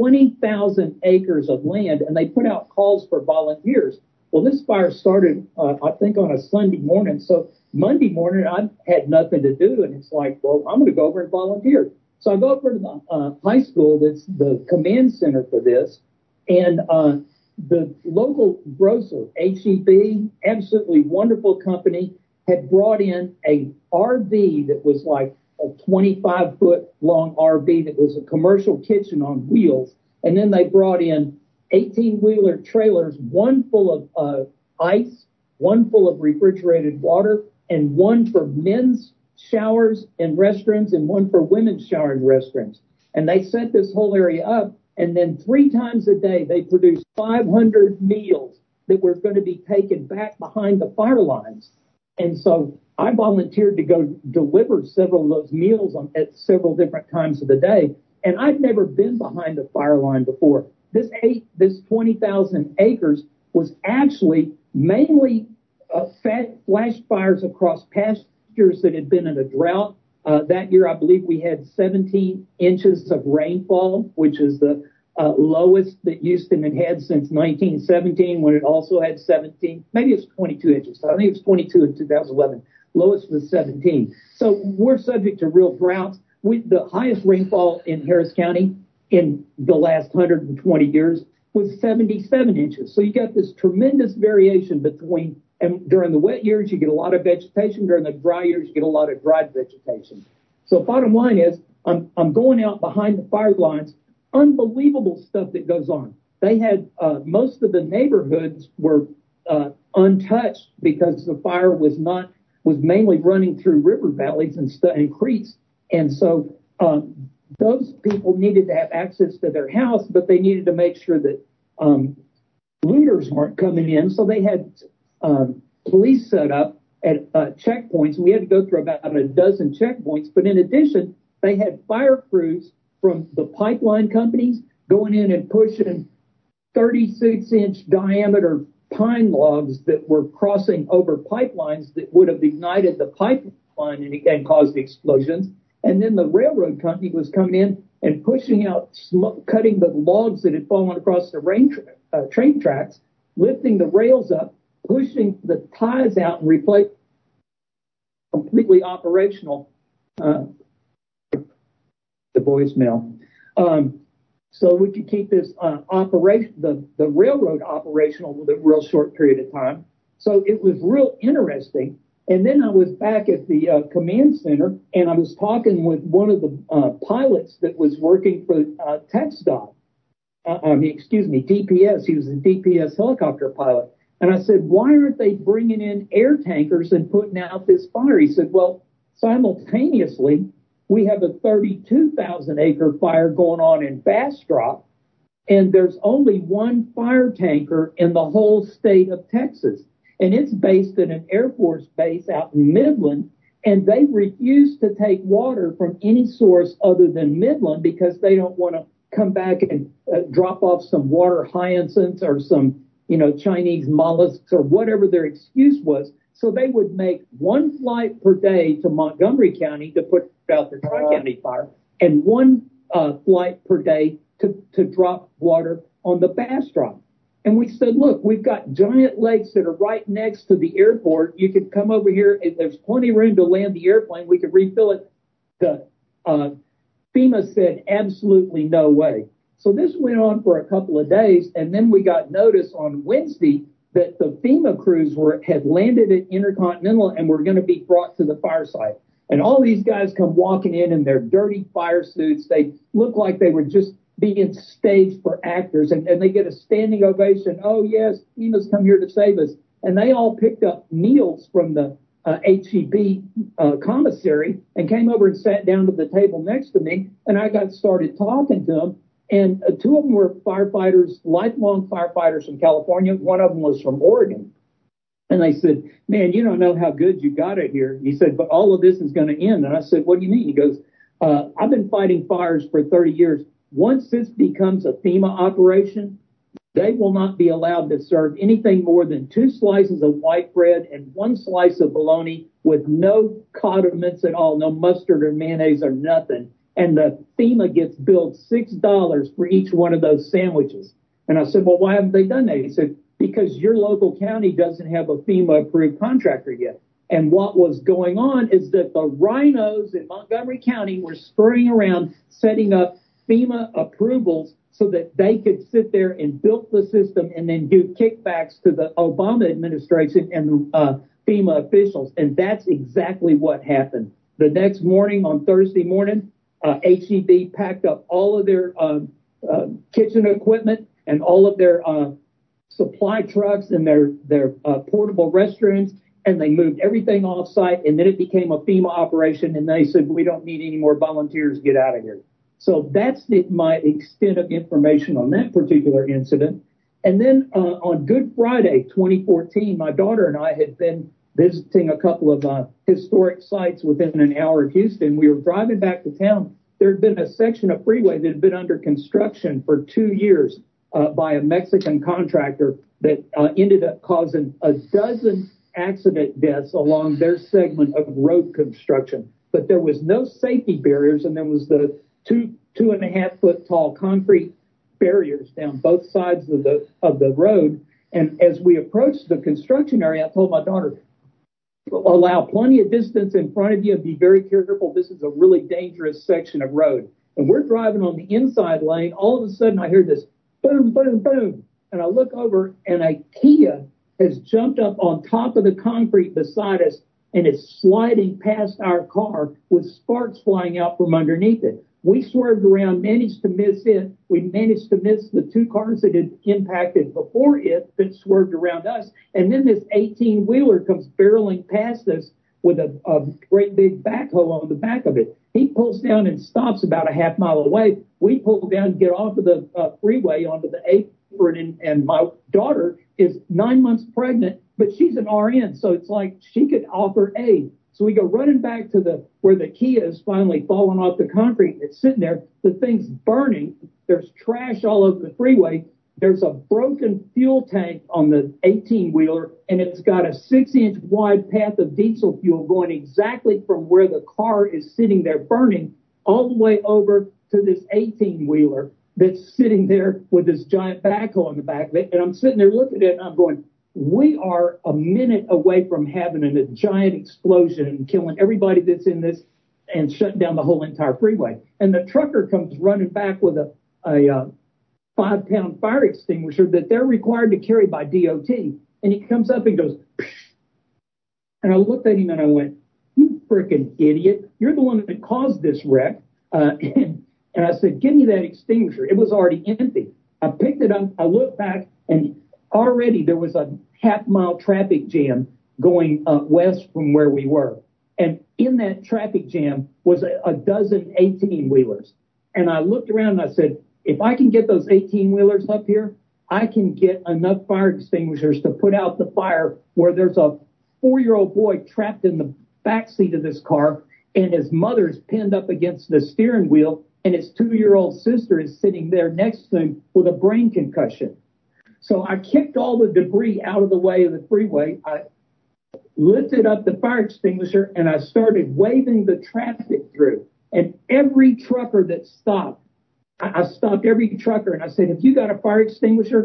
Speaker 7: 20,000 acres of land, and they put out calls for volunteers. Well, this fire started, I think, on a Sunday morning. So Monday morning, I had nothing to do, and it's like, well, I'm going to go over and volunteer. So I go over to the high school that's the command center for this, and the local grocer, H-E-B, absolutely wonderful company, had brought in a RV that was like a 25-foot long RV that was a commercial kitchen on wheels. And then they brought in 18-wheeler trailers, one full of ice, one full of refrigerated water, and one for men's showers and restrooms and one for women's shower and restrooms. And they set this whole area up. And then 3 times a day, they produced 500 meals that were going to be taken back behind the fire lines. And so I volunteered to go deliver several of those meals at several different times of the day. And I'd never been behind a fire line before. This 20,000 acres was actually mainly flash fires across pastures that had been in a drought. That year, I believe we had 17 inches of rainfall, which is the lowest that Houston had had since 1917, when it also had 17. Maybe it's 22 inches. I think it was 22 in 2011. Lowest was 17. So we're subject to real droughts. The highest rainfall in Harris County in the last 120 years was 77 inches. So you got this tremendous variation between, and during the wet years, you get a lot of vegetation. During the dry years, you get a lot of dried vegetation. So bottom line is, I'm going out behind the fire lines, unbelievable stuff that goes on. They had, most of the neighborhoods were untouched because the fire was mainly running through river valleys and creeks. And so those people needed to have access to their house, but they needed to make sure that looters weren't coming in. So they had police set up at checkpoints. We had to go through about a dozen checkpoints. But in addition, they had fire crews from the pipeline companies going in and pushing 36-inch diameter pine logs that were crossing over pipelines that would have ignited the pipeline and caused the explosions. And then the railroad company was coming in and pushing out smoke, cutting the logs that had fallen across the train tracks, lifting the rails up, pushing the ties out and replacing completely operational, the voicemail. So we could keep this operation, the railroad operational with a real short period of time. So it was real interesting. And then I was back at the command center, and I was talking with one of the pilots that was working for TxDOT. DPS. He was a DPS helicopter pilot. And I said, why aren't they bringing in air tankers and putting out this fire? He said, well, simultaneously, we have a 32,000-acre fire going on in Bastrop, and there's only one fire tanker in the whole state of Texas. And it's based at an Air Force base out in Midland, and they refuse to take water from any source other than Midland because they don't want to come back and drop off some water hyacinths or some, Chinese mollusks or whatever their excuse was. So they would make one flight per day to Montgomery County to put out the Tri-County fire and one flight per day to drop water on the Bastrop.
Speaker 21: And we said, look, we've got giant lakes that are right next to the airport. You could come over here. And there's plenty of room to land the airplane. We could refill it. The FEMA said, absolutely no way. So this went on for a couple of days. And then we got notice on Wednesday that the FEMA crews had landed at Intercontinental and were going to be brought to the fire site. And all these guys come walking in their dirty fire suits. They look like they were just being staged for actors, and they get a standing ovation. Oh, yes, FEMA's come here to save us. And they all picked up meals from the HEB commissary and came over and sat down to the table next to me, and I got started talking to them. And two of them were firefighters, lifelong firefighters from California. One of them was from Oregon. And they said, man, you don't know how good you got it here. He said, but all of this is going to end. And I said, what do you mean? He goes, I've been fighting fires for 30 years. Once this becomes a FEMA operation, they will not be allowed to serve anything more than 2 slices of white bread and 1 slice of bologna with no condiments at all, no mustard or mayonnaise or nothing. And the FEMA gets billed $6 for each one of those sandwiches. And I said, well, why haven't they done that? He said, because your local county doesn't have a FEMA-approved contractor yet. And what was going on is that the rhinos in Montgomery County were scurrying around setting up FEMA approvals so that they could sit there and build the system and then give kickbacks to the Obama administration and FEMA officials. And that's exactly what happened. The next morning, on Thursday morning, HEB packed up all of their kitchen equipment and all of their supply trucks and their portable restrooms, and they moved everything off site, and then it became a FEMA operation, and they said, we don't need any more volunteers, get out of here. So that's my extent of information on that particular incident. And then on Good Friday, 2014, my daughter and I had been visiting a couple of historic sites within an hour of Houston. We were driving back to town. There had been a section of freeway that had been under construction for 2 years by a Mexican contractor that ended up causing a dozen accident deaths along their segment of road construction. But there was no safety barriers, and there was the 2.5 foot tall concrete barriers down both sides of the road. And as we approached the construction area, I told my daughter, allow plenty of distance in front of you and be very careful. This is a really dangerous section of road. And we're driving on the inside lane. All of a sudden, I hear this boom, boom, boom. And I look over, and a Kia has jumped up on top of the concrete beside us and is sliding past our car with sparks flying out from underneath it. We swerved around, managed to miss it. We managed to miss the 2 cars that had impacted before it that swerved around us. And then this 18-wheeler comes barreling past us with a great big backhoe on the back of it. He pulls down and stops about a half mile away. We pull down and get off of the freeway onto the apron, and my daughter is 9 months pregnant, but she's an RN, so it's like she could offer aid. So we go running back to where the Kia is finally falling off the concrete. It's sitting there. The thing's burning. There's trash all over the freeway. There's a broken fuel tank on the 18-wheeler, and it's got a 6-inch wide path of diesel fuel going exactly from where the car is sitting there burning all the way over to this 18-wheeler that's sitting there with this giant backhoe on the back of it. And I'm sitting there looking at it, and I'm going, we are a minute away from having a giant explosion and killing everybody that's in this and shutting down the whole entire freeway. And the trucker comes running back with a 5-pound fire extinguisher that they're required to carry by DOT. And he comes up and goes, psh. And I looked at him and I went, you freaking idiot. You're the one that caused this wreck. And I said, give me that extinguisher. It was already empty. I picked it up. I looked back, and already there was a half-mile traffic jam going west from where we were. And in that traffic jam was a dozen 18-wheelers. And I looked around and I said, if I can get those 18-wheelers up here, I can get enough fire extinguishers to put out the fire where there's a 4-year-old boy trapped in the backseat of this car, and his mother's pinned up against the steering wheel, and his 2-year-old sister is sitting there next to him with a brain concussion. So I kicked all the debris out of the way of the freeway. I lifted up the fire extinguisher, and I started waving the traffic through. And every trucker that stopped, I stopped every trucker, and I said, have you got a fire extinguisher?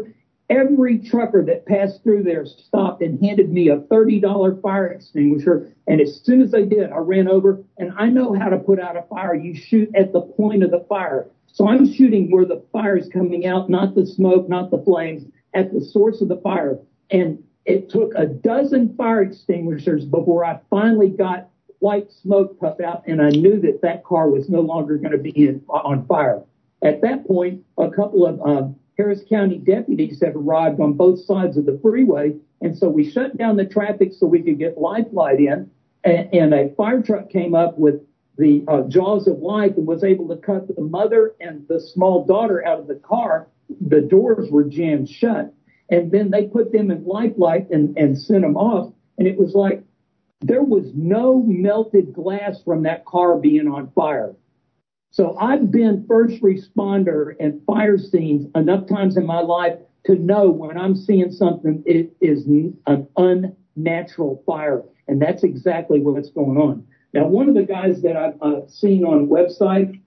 Speaker 21: Every trucker that passed through there stopped and handed me a $30 fire extinguisher. And as soon as they did, I ran over, and I know how to put out a fire. You shoot at the point of the fire. So I'm shooting where the fire is coming out, not the smoke, not the flames, at the source of the fire. And it took a dozen fire extinguishers before I finally got white smoke puff out, and I knew that that car was no longer going to be on fire. At that point, a couple of Harris County deputies had arrived on both sides of the freeway, and so we shut down the traffic so we could get life flight in, and a fire truck came up with the jaws of life and was able to cut the mother and the small daughter out of the car. The doors were jammed shut, and then they put them in life flight and sent them off, and it was like there was no melted glass from that car being on fire. So I've been first responder and fire scenes enough times in my life to know when I'm seeing something, it is an unnatural fire. And that's exactly what's going on. Now, one of the guys that I've seen on website,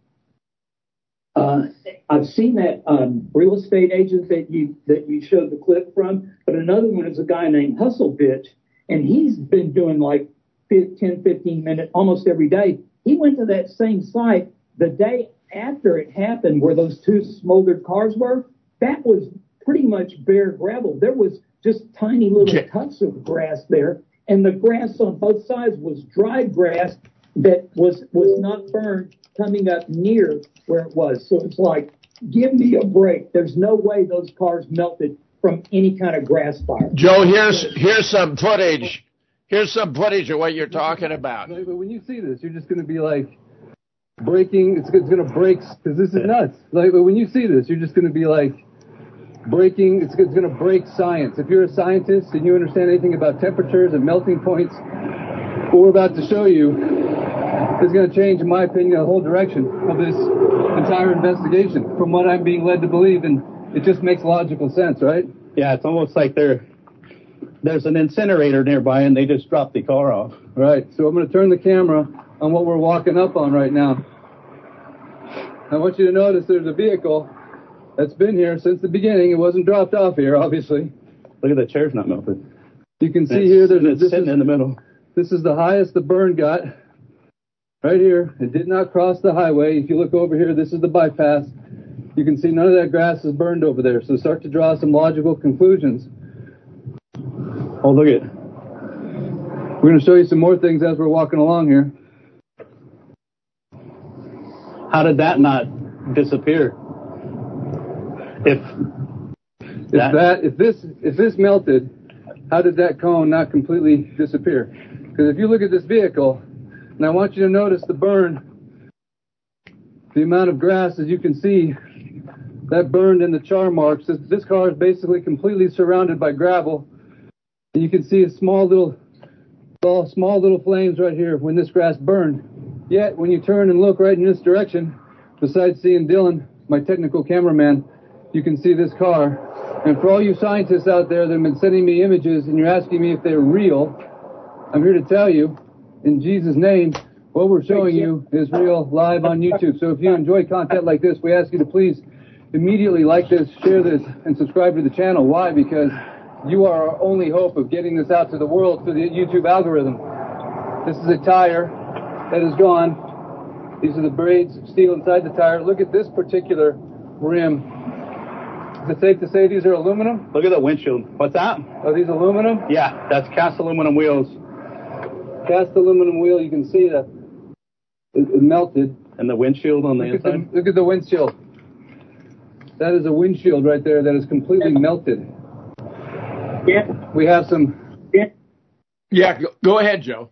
Speaker 21: I've seen that real estate agent that you showed the clip from, but another one is a guy named Hustle Bitch, and he's been doing like 10, 15 minutes almost every day. He went to that same site the day after it happened where those two smoldered cars were. That was pretty much bare gravel. There was just tiny little tufts of grass there, and the grass on both sides was dry grass that was not burned coming up near where it was. So it's like, give me a break. There's no way those cars melted from any kind of grass fire.
Speaker 5: Joe, here's some footage. Here's some footage of what you're talking about.
Speaker 15: But when you see this, you're just going to be like, breaking, it's going to break, because this is nuts. Like, when you see this, you're just going to be like, breaking, it's going to break science. If you're a scientist and you understand anything about temperatures and melting points, what we're about to show you is going to change, in my opinion, the whole direction of this entire investigation from what I'm being led to believe, and it just makes logical sense, right?
Speaker 16: Yeah, it's almost like there's an incinerator nearby and they just dropped the car off.
Speaker 15: Right, so I'm going to turn the camera on what we're walking up on right now. I want you to notice there's a vehicle that's been here since the beginning. It wasn't dropped off here, obviously.
Speaker 16: Look at the chair's not melted.
Speaker 15: You can see here
Speaker 16: it's sitting in the middle.
Speaker 15: This is the highest the burn got. Right here. It did not cross the highway. If you look over here, this is the bypass. You can see none of that grass is burned over there. So start to draw some logical conclusions.
Speaker 16: Oh, look at it.
Speaker 15: We're going to show you some more things as we're walking along here.
Speaker 16: How did that not disappear? If
Speaker 15: this melted, how did that cone not completely disappear? Because if you look at this vehicle, and I want you to notice the burn, the amount of grass, as you can see, that burned in the char marks. This car is basically completely surrounded by gravel, and you can see a small little flames right here when this grass burned. Yet, when you turn and look right in this direction, besides seeing Dylan, my technical cameraman, you can see this car. And for all you scientists out there that have been sending me images and you're asking me if they're real, I'm here to tell you, in Jesus' name, what we're showing you is real live on YouTube. So if you enjoy content like this, we ask you to please immediately like this, share this, and subscribe to the channel. Why? Because you are our only hope of getting this out to the world through the YouTube algorithm. This is a tire that is gone. These are the braids of steel inside the tire. Look at this particular rim. Is it safe to say these are aluminum?
Speaker 16: Look at the windshield. What's that?
Speaker 15: Are these aluminum?
Speaker 16: Yeah, that's cast aluminum wheels.
Speaker 15: Cast aluminum wheel, you can see that it melted.
Speaker 16: And the windshield on the inside?
Speaker 15: Look at the windshield. That is a windshield right there that is completely melted.
Speaker 21: Yeah.
Speaker 15: We have some...
Speaker 5: Yeah, go ahead, Joe.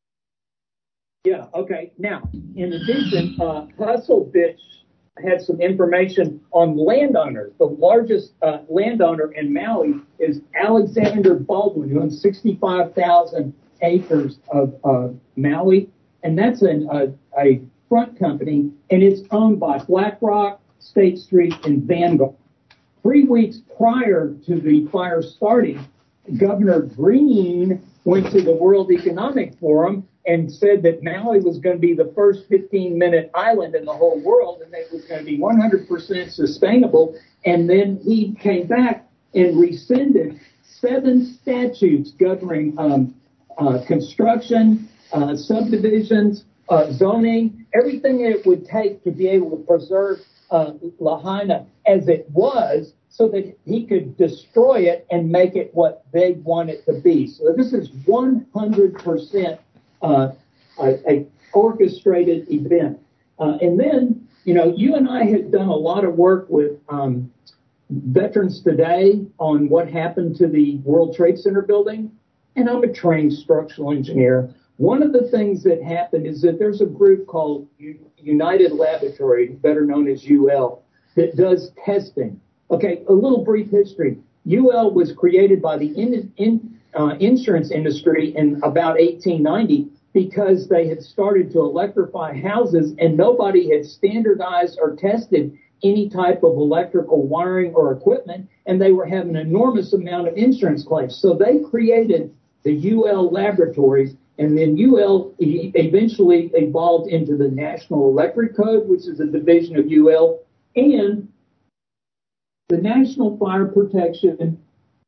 Speaker 21: Yeah, okay. Now, in addition, Hustle Bitch had some information on landowners. The largest landowner in Maui is Alexander Baldwin, who owns 65,000 acres of Maui. And that's a front company, and it's owned by BlackRock, State Street, and Vanguard. 3 weeks prior to the fire starting, Governor Green went to the World Economic Forum and said that Maui was going to be the first 15-minute island in the whole world, and that it was going to be 100% sustainable. And then he came back and rescinded 7 statutes governing construction, subdivisions, zoning, everything that it would take to be able to preserve Lahaina as it was, so that he could destroy it and make it what they want it to be. So this is 100% a orchestrated event. And then, you and I had done a lot of work with Veterans Today on what happened to the World Trade Center building, and I'm a trained structural engineer. One of the things that happened is that there's a group called United Laboratory, better known as UL, that does testing. Okay, a little brief history. UL was created by the insurance industry in about 1890 because they had started to electrify houses and nobody had standardized or tested any type of electrical wiring or equipment, and they were having an enormous amount of insurance claims. So they created the UL laboratories, and then UL eventually evolved into the National Electric Code, which is a division of UL, and the National Fire Protection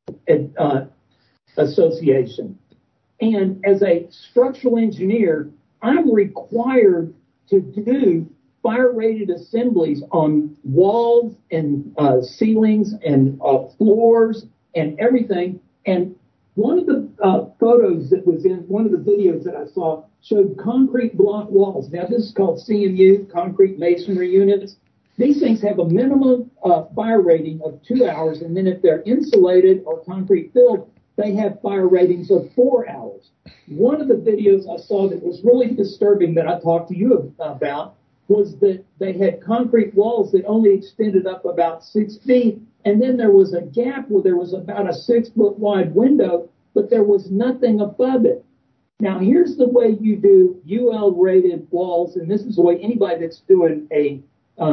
Speaker 21: Association. And as a structural engineer, I'm required to do fire-rated assemblies on walls and ceilings and floors and everything. And one of the photos that was in one of the videos that I saw showed concrete block walls. Now, this is called CMU, concrete masonry units. These things have a minimum fire rating of 2 hours, and then if they're insulated or concrete filled, they have fire ratings of 4 hours. One of the videos I saw that was really disturbing that I talked to you about was that they had concrete walls that only extended up about 6 feet, and then there was a gap where there was about a 6-foot wide window, but there was nothing above it. Now, here's the way you do UL-rated walls, and this is the way anybody that's doing a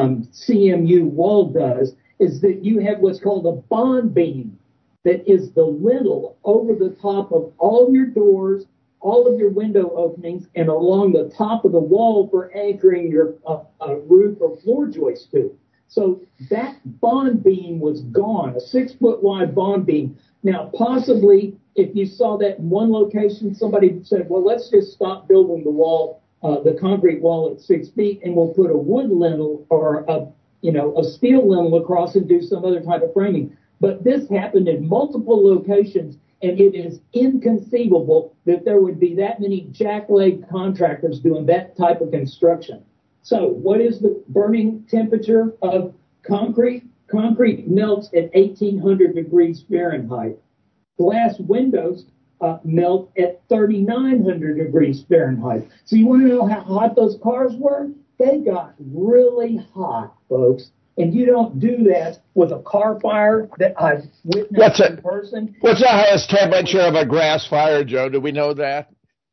Speaker 21: CMU wall does, is that you have what's called a bond beam that is the lintel over the top of all your doors, all of your window openings, and along the top of the wall for anchoring your roof or floor joist to. So that bond beam was gone, a 6-foot wide bond beam. Now, possibly, if you saw that in one location, somebody said, well, let's just stop building the wall, the concrete wall at 6 feet, and we'll put a wood lintel or a steel lintel across and do some other type of framing. But this happened in multiple locations, and it is inconceivable that there would be that many jackleg contractors doing that type of construction. So what is the burning temperature of concrete? Concrete melts at 1,800 degrees Fahrenheit. Glass windows melt at 3,900 degrees Fahrenheit. So you want to know how hot those cars were? They got really hot, folks. And you don't do that with a car fire that I've witnessed in person.
Speaker 5: What's the highest temperature of a grass fire, Joe? Do we know that?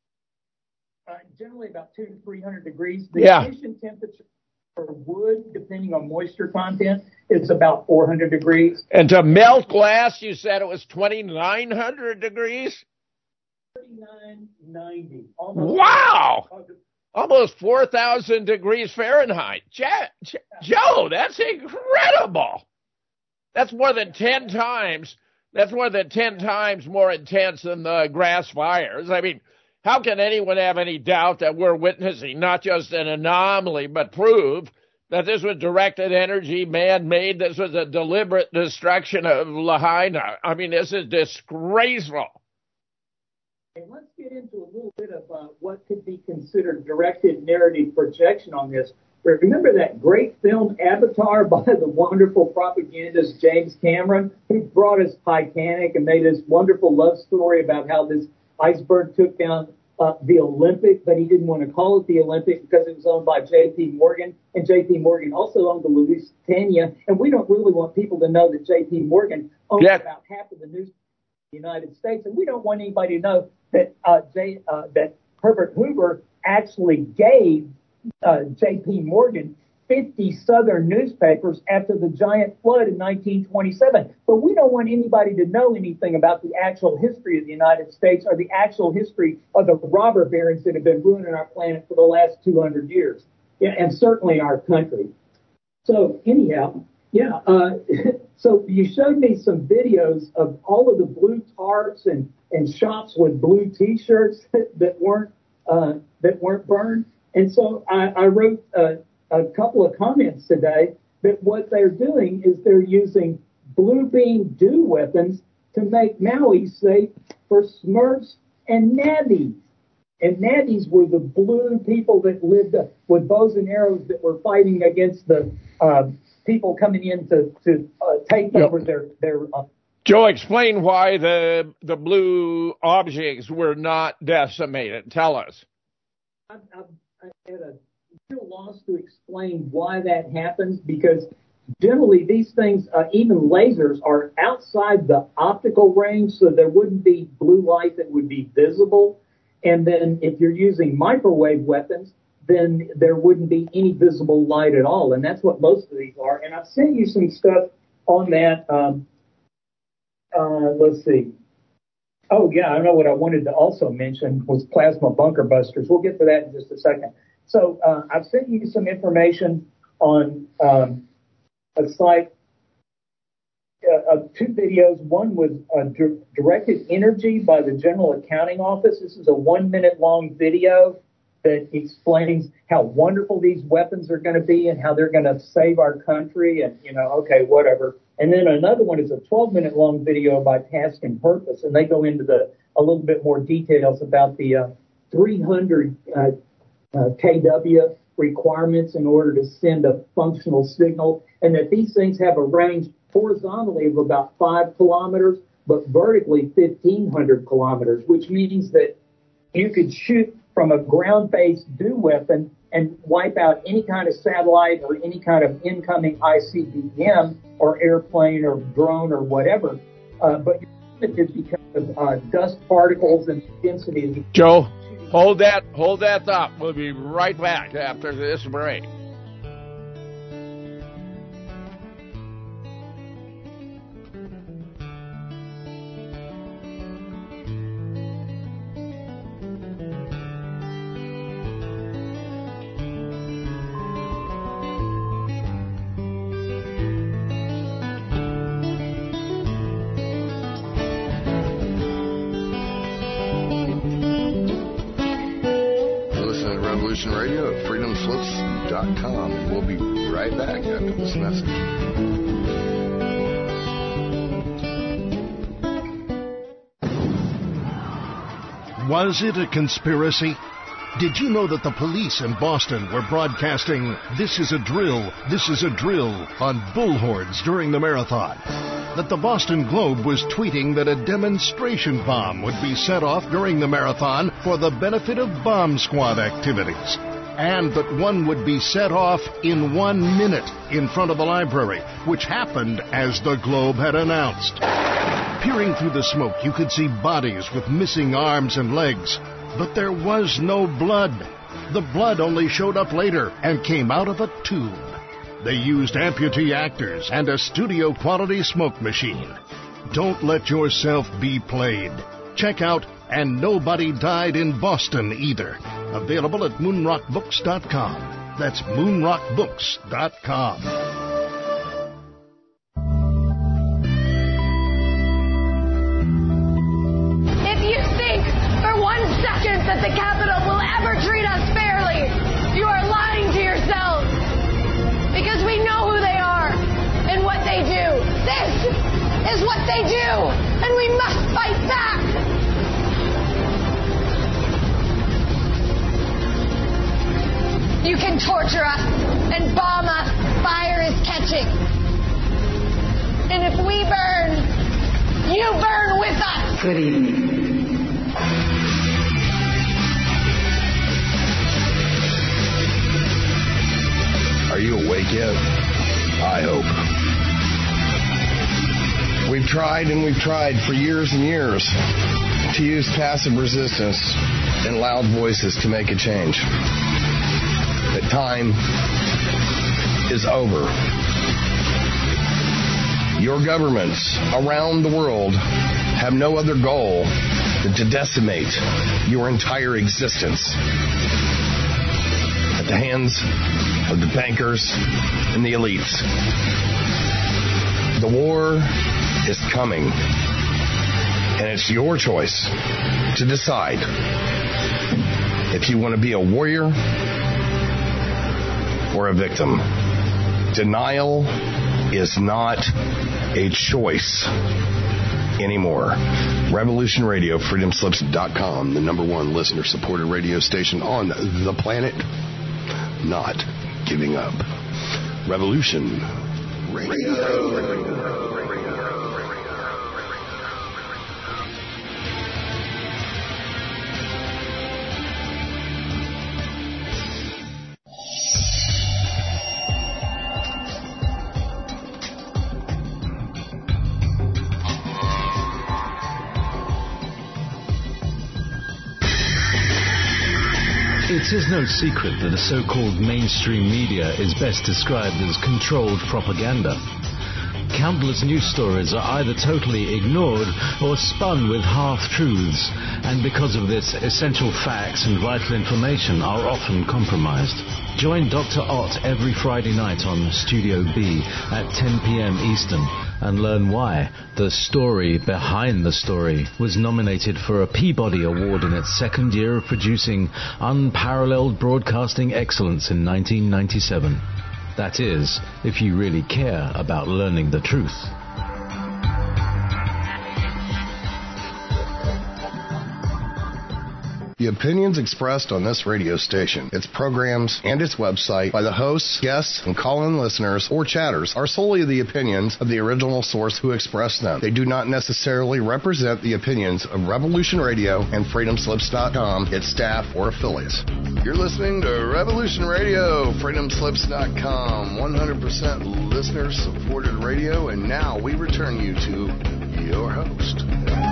Speaker 21: Generally about 200 to 300 degrees. The ignition temperature for wood, depending on moisture content, is about 400 degrees.
Speaker 5: And to melt glass, you said it was 2,900 degrees?
Speaker 21: 3,990.
Speaker 5: Wow! Almost 4,000 degrees Fahrenheit. Joe, that's incredible. That's more than 10 times. That's more than 10 times more intense than the grass fires. I mean, how can anyone have any doubt that we're witnessing not just an anomaly, but prove that this was directed energy, man-made? This was a deliberate destruction of Lahaina. I mean, this is disgraceful.
Speaker 21: And let's get into a little bit of what could be considered directed narrative projection on this. Remember that great film Avatar by the wonderful propagandist James Cameron, who brought us Titanic and made this wonderful love story about how this iceberg took down the Olympic, but he didn't want to call it the Olympic because it was owned by J.P. Morgan, and J.P. Morgan also owned the Lusitania, and we don't really want people to know that J.P. Morgan owned about half of the news in the United States, and we don't want anybody to know that that Herbert Hoover actually gave J.P. Morgan 50 Southern newspapers after the giant flood in 1927. But we don't want anybody to know anything about the actual history of the United States or the actual history of the robber barons that have been ruining our planet for the last 200 years, and certainly our country. So anyhow, Yeah. So you showed me some videos of all of the blue tarps and shops with blue T-shirts that weren't burned. And so I wrote a couple of comments today that what they're doing is they're using blue beam dew weapons to make Maui safe for Smurfs and Navvies. And Navvies were the blue people that lived with bows and arrows that were fighting against the people coming in to take over their
Speaker 5: Joe, explain why the blue objects were not decimated. Tell us.
Speaker 21: I'm at a real loss to explain why that happens, because generally these things, even lasers, are outside the optical range, so there wouldn't be blue light that would be visible. And then if you're using microwave weapons, then there wouldn't be any visible light at all. And that's what most of these are. And I've sent you some stuff on that. Let's see. Oh, yeah, I know what I wanted to also mention was plasma bunker busters. We'll get to that in just a second. So I've sent you some information on a site, two videos. One was Directed Energy by the General Accounting Office. This is a 1 minute long video that explains how wonderful these weapons are going to be and how they're going to save our country and, okay, whatever. And then another one is a 12-minute long video by Task and Purpose, and they go into a little bit more details about the 300 kW requirements in order to send a functional signal, and that these things have a range horizontally of about 5 kilometers, but vertically 1,500 kilometers, which means that you could shoot from a ground-based dew weapon and wipe out any kind of satellite or any kind of incoming ICBM or airplane or drone or whatever. But you're limited because of dust particles and density.
Speaker 5: Joe, hold that thought. We'll be right back after this break.
Speaker 2: Radio at freedomslips.com. We'll be right back after this message.
Speaker 1: Was it a conspiracy? Did you know that the police in Boston were broadcasting "This is a drill, this is a drill" on bullhorns during the marathon? That the Boston Globe was tweeting that a demonstration bomb would be set off during the marathon for the benefit of bomb squad activities, and that one would be set off in 1 minute in front of the library, which happened as the Globe had announced. Peering through the smoke, you could see bodies with missing arms and legs, but there was no blood. The blood only showed up later and came out of a tube. They used amputee actors and a studio-quality smoke machine. Don't let yourself be played. Check out And Nobody Died in Boston Either. Available at moonrockbooks.com. That's moonrockbooks.com.
Speaker 22: If you think for 1 second that the Capitol will ever treat us fairly, you are lying to yourselves. Because we know who they are and what they do. This is what they do, and we must fight back. You can torture us and bomb us. Fire is catching. And if we burn, you burn with us. Good evening.
Speaker 2: Are you awake yet? I hope. We've tried and we've tried for years and years to use passive resistance and loud voices to make a change. But time is over. Your governments around the world have no other goal than to decimate your entire existence at the hands of the bankers and the elites. The war is coming, and it's your choice to decide if you want to be a warrior or a victim. Denial is not a choice anymore. Revolution Radio, freedomslips.com, the #1 listener-supported radio station on the planet. Not giving up. Revolution Radio.
Speaker 3: It is no secret that the so-called mainstream media is best described as controlled propaganda. Countless news stories are either totally ignored or spun with half-truths, and because of this, essential facts and vital information are often compromised. Join Dr. Ott every Friday night on Studio B at 10 p.m. Eastern and learn why The Story Behind the Story was nominated for a Peabody Award in its second year of producing unparalleled broadcasting excellence in 1997. That is, if you really care about learning the truth.
Speaker 2: The opinions expressed on this radio station, its programs, and its website by the hosts, guests, and call-in listeners or chatters are solely the opinions of the original source who expressed them. They do not necessarily represent the opinions of Revolution Radio and freedomslips.com, its staff, or affiliates. You're listening to Revolution Radio, freedomslips.com, 100% listener-supported radio, and now we return you to your host.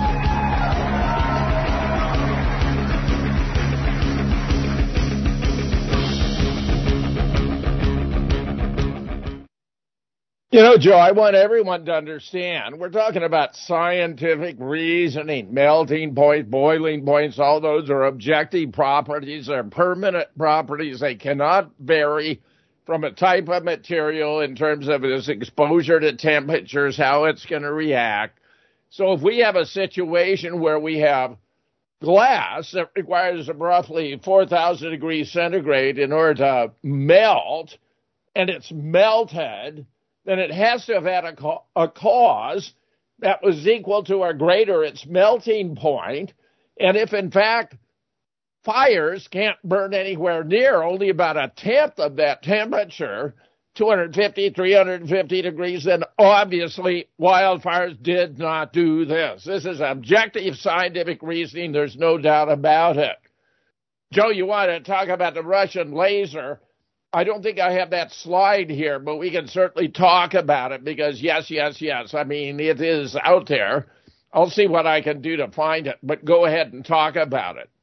Speaker 5: You know, Joe, I want everyone to understand, we're talking about scientific reasoning, melting points, boiling points, all those are objective properties, they're permanent properties, they cannot vary from a type of material in terms of its exposure to temperatures, how it's going to react. So if we have a situation where we have glass that requires roughly 4,000 degrees centigrade in order to melt, and it's melted, then it has to have had a cause that was equal to or greater its melting point. And if, in fact, fires can't burn anywhere near only about a tenth of that temperature, 250, 350 degrees, then obviously wildfires did not do this. This is objective scientific reasoning. There's no doubt about it. Joe, you want to talk about the Russian laser? I don't think I have that slide here, but we can certainly talk about it because yes. I mean, it is out there. I'll see what I can do to find it, but go ahead and talk about it.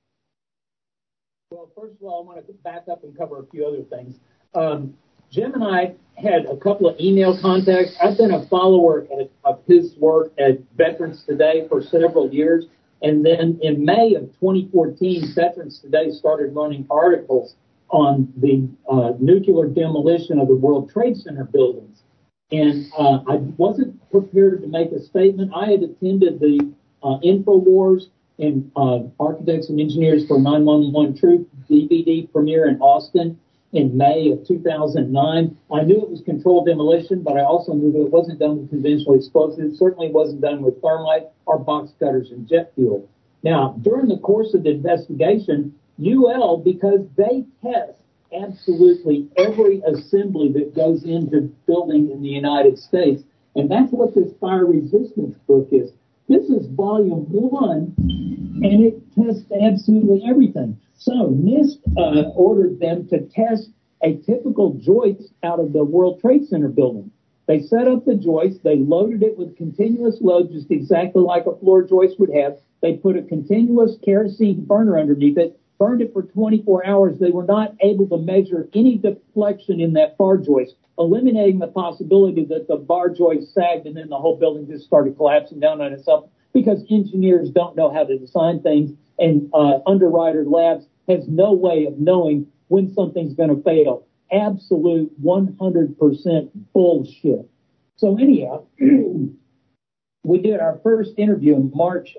Speaker 21: Well, first of all, I want to back up and cover a few other things. Jim and I had a couple of email contacts. I've been a follower of his work at Veterans Today for several years. And then in May of 2014, Veterans Today started running articles on the nuclear demolition of the World Trade Center buildings. And I wasn't prepared to make a statement. I had attended the InfoWars and Architects and Engineers for 911 Truth DVD premiere in Austin in May of 2009. I knew it was controlled demolition, but I also knew that it wasn't done with conventional explosives. It certainly wasn't done with thermite or box cutters and jet fuel. Now, during the course of the investigation, UL, because they test absolutely every assembly that goes into building in the United States, and that's what this fire resistance book is. This is volume 1, and it tests absolutely everything. So NIST ordered them to test a typical joist out of the World Trade Center building. They set up the joist, they loaded it with continuous load, just exactly like a floor joist would have. They put a continuous kerosene burner underneath it, burned it for 24 hours. They were not able to measure any deflection in that bar joist, eliminating the possibility that the bar joist sagged and then the whole building just started collapsing down on itself because engineers don't know how to design things, and Underwriter Labs has no way of knowing when something's going to fail. Absolute 100% bullshit. So anyhow, we did our first interview in March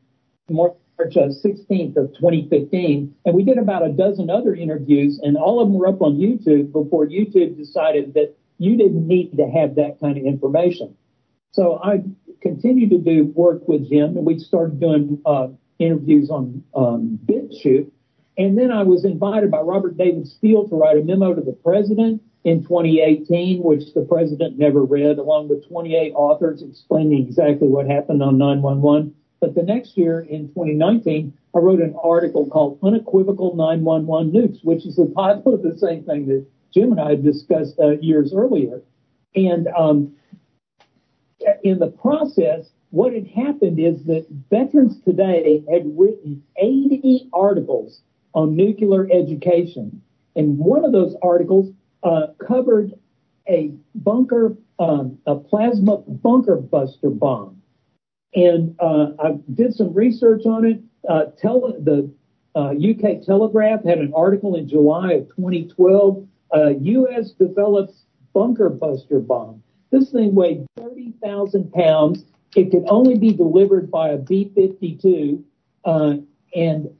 Speaker 21: 16th of 2015, and we did about a dozen other interviews, and all of them were up on YouTube before YouTube decided that you didn't need to have that kind of information. So I continued to do work with Jim, and we started doing interviews on BitChute. And then I was invited by Robert David Steele to write a memo to the president in 2018, which the president never read, along with 28 authors explaining exactly what happened on 9/11. But the next year, in 2019, I wrote an article called Unequivocal 9/11 Nukes, which is the title of the same thing that Jim and I had discussed years earlier. And in the process, what had happened is that Veterans Today had written 80 articles on nuclear education. And one of those articles covered a plasma bunker buster bomb. And I did some research on it. The UK Telegraph had an article in July of 2012. U.S. develops bunker buster bomb. This thing weighed 30,000 pounds. It could only be delivered by a B-52. And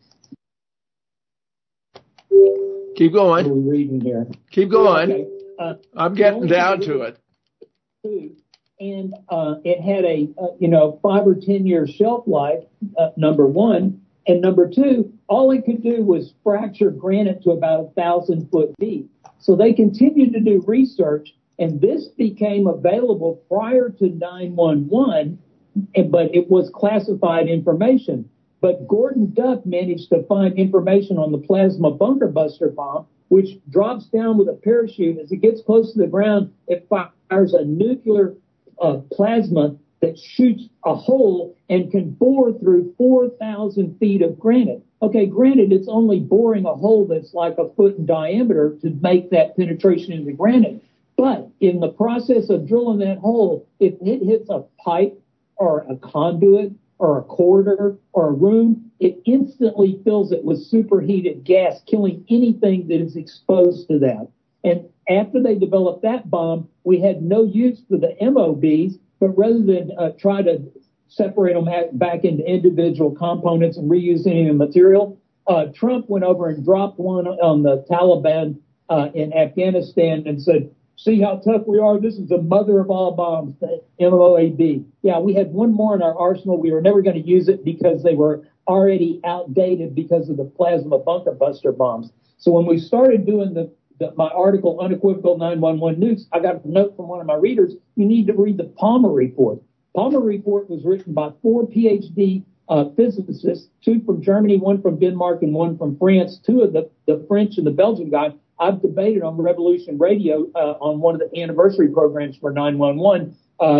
Speaker 5: keep going.
Speaker 21: What are we reading here?
Speaker 5: Keep going.
Speaker 21: Okay.
Speaker 5: I'm getting down to it.
Speaker 21: And it had a 5 or 10 year shelf life, number one. And number two, all it could do was fracture granite to about 1,000 foot deep. So they continued to do research, and this became available prior to 9/11, but it was classified information. But Gordon Duck managed to find information on the plasma bunker buster bomb, which drops down with a parachute. As it gets close to the ground, it fires a nuclear plasma that shoots a hole and can bore through 4,000 feet of granite. Okay, granted, it's only boring a hole that's like a foot in diameter to make that penetration into granite. But in the process of drilling that hole, if it hits a pipe or a conduit or a corridor or a room, it instantly fills it with superheated gas, killing anything that is exposed to that. And after they developed that bomb, we had no use for the MOBs, but rather than try to separate them back into individual components and reuse any of the material, Trump went over and dropped one on the Taliban in Afghanistan and said, "See how tough we are? This is the mother of all bombs, the MOAB." Yeah, we had one more in our arsenal. We were never going to use it because they were already outdated because of the plasma bunker buster bombs. So when we started doing my article, Unequivocal 911 Nukes, I got a note from one of my readers, you need to read the Palmer Report. Palmer Report was written by 4 PhD physicists, 2 from Germany, 1 from Denmark, and 1 from France. 2 of the French and the Belgian guy I've debated on Revolution Radio on one of the anniversary programs for 911.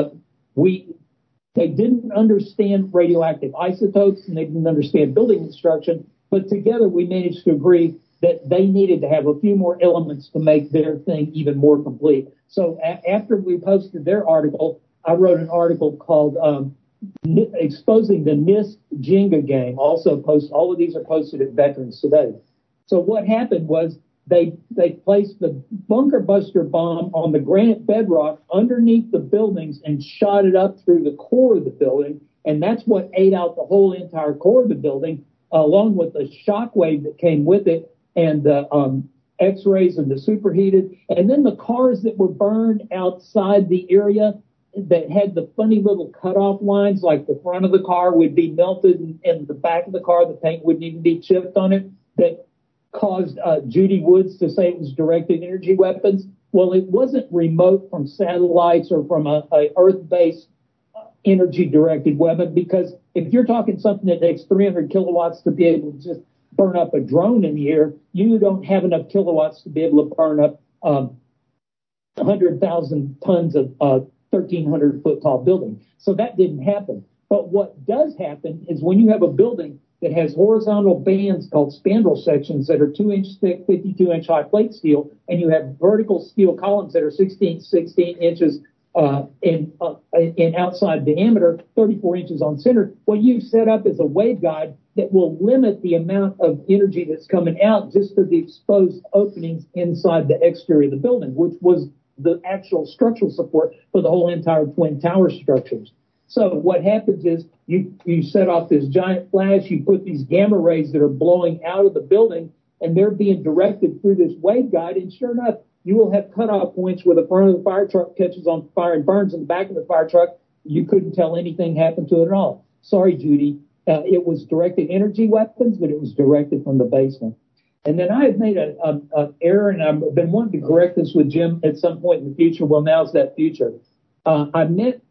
Speaker 21: They didn't understand radioactive isotopes and they didn't understand building construction, but together we managed to agree that they needed to have a few more elements to make their thing even more complete. So after we posted their article, I wrote an article called Exposing the NIST Jenga Game. Also all of these are posted at Veterans Today. So what happened was they placed the bunker buster bomb on the granite bedrock underneath the buildings and shot it up through the core of the building. And that's what ate out the whole entire core of the building, along with the shock wave that came with it and the X-rays and the superheated. And then the cars that were burned outside the area that had the funny little cutoff lines, like the front of the car would be melted and the back of the car, the paint wouldn't even be chipped on it, that caused Judy Woods to say it was directed energy weapons. Well, it wasn't remote from satellites or from a Earth-based energy-directed weapon, because if you're talking something that takes 300 kilowatts to be able to just burn up a drone in the air, you don't have enough kilowatts to be able to burn up 100,000 tons of 1,300-foot tall building. So that didn't happen. But what does happen is when you have a building that has horizontal bands called spandrel sections that are 2-inch thick, 52-inch high plate steel, and you have vertical steel columns that are 16 inches in outside diameter, 34 inches on center, what you set up is a waveguide that will limit the amount of energy that's coming out just for the exposed openings inside the exterior of the building, which was the actual structural support for the whole entire Twin Tower structures. So what happens is you set off this giant flash, you put these gamma rays that are blowing out of the building, and they're being directed through this waveguide, and sure enough, you will have cutoff points where the front of the fire truck catches on fire and burns in the back of the fire truck. You couldn't tell anything happened to it at all. Sorry, Judy. It was directed energy weapons, but it was directed from the basement. And then I had made an error, and I've been wanting to correct this with Jim at some point in the future. Well, now's that future. I met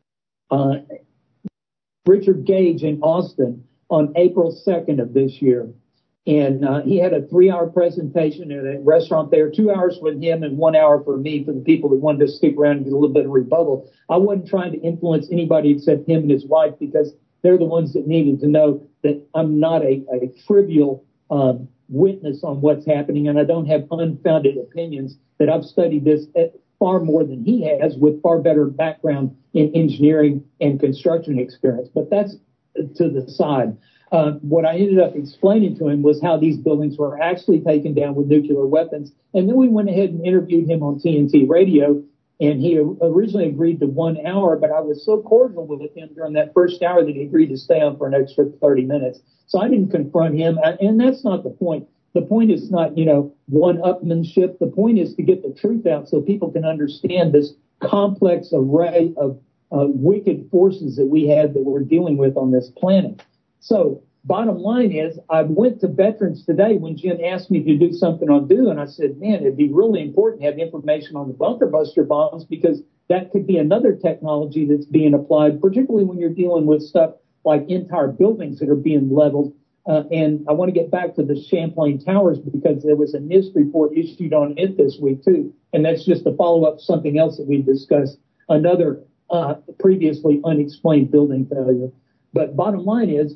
Speaker 21: Richard Gage in Austin on April 2nd of this year. And he had a 3-hour presentation at a restaurant there, 2 hours with him and 1 hour for me, for the people that wanted to stick around and get a little bit of rebuttal. I wasn't trying to influence anybody except him and his wife, because they're the ones that needed to know that I'm not a trivial witness on what's happening, and I don't have unfounded opinions, that I've studied this far more than he has, with far better background in engineering and construction experience. But that's to the side. What I ended up explaining to him was how these buildings were actually taken down with nuclear weapons. And then we went ahead and interviewed him on TNT radio, and he originally agreed to 1 hour, but I was so cordial with him during that first hour that he agreed to stay on for an extra 30 minutes. So I didn't confront him, and that's not the point. The point is not, one-upmanship. The point is to get the truth out so people can understand this complex array of wicked forces that we have that we're dealing with on this planet. So bottom line is, I went to Veterans today when Jim asked me to do something on DO, and I said, man, it'd be really important to have information on the bunker buster bombs, because that could be another technology that's being applied, particularly when you're dealing with stuff like entire buildings that are being leveled. And I want to get back to the Champlain Towers, because there was a NIST report issued on it this week, too. And that's just a follow-up to something else that we discussed, another previously unexplained building failure. But bottom line is,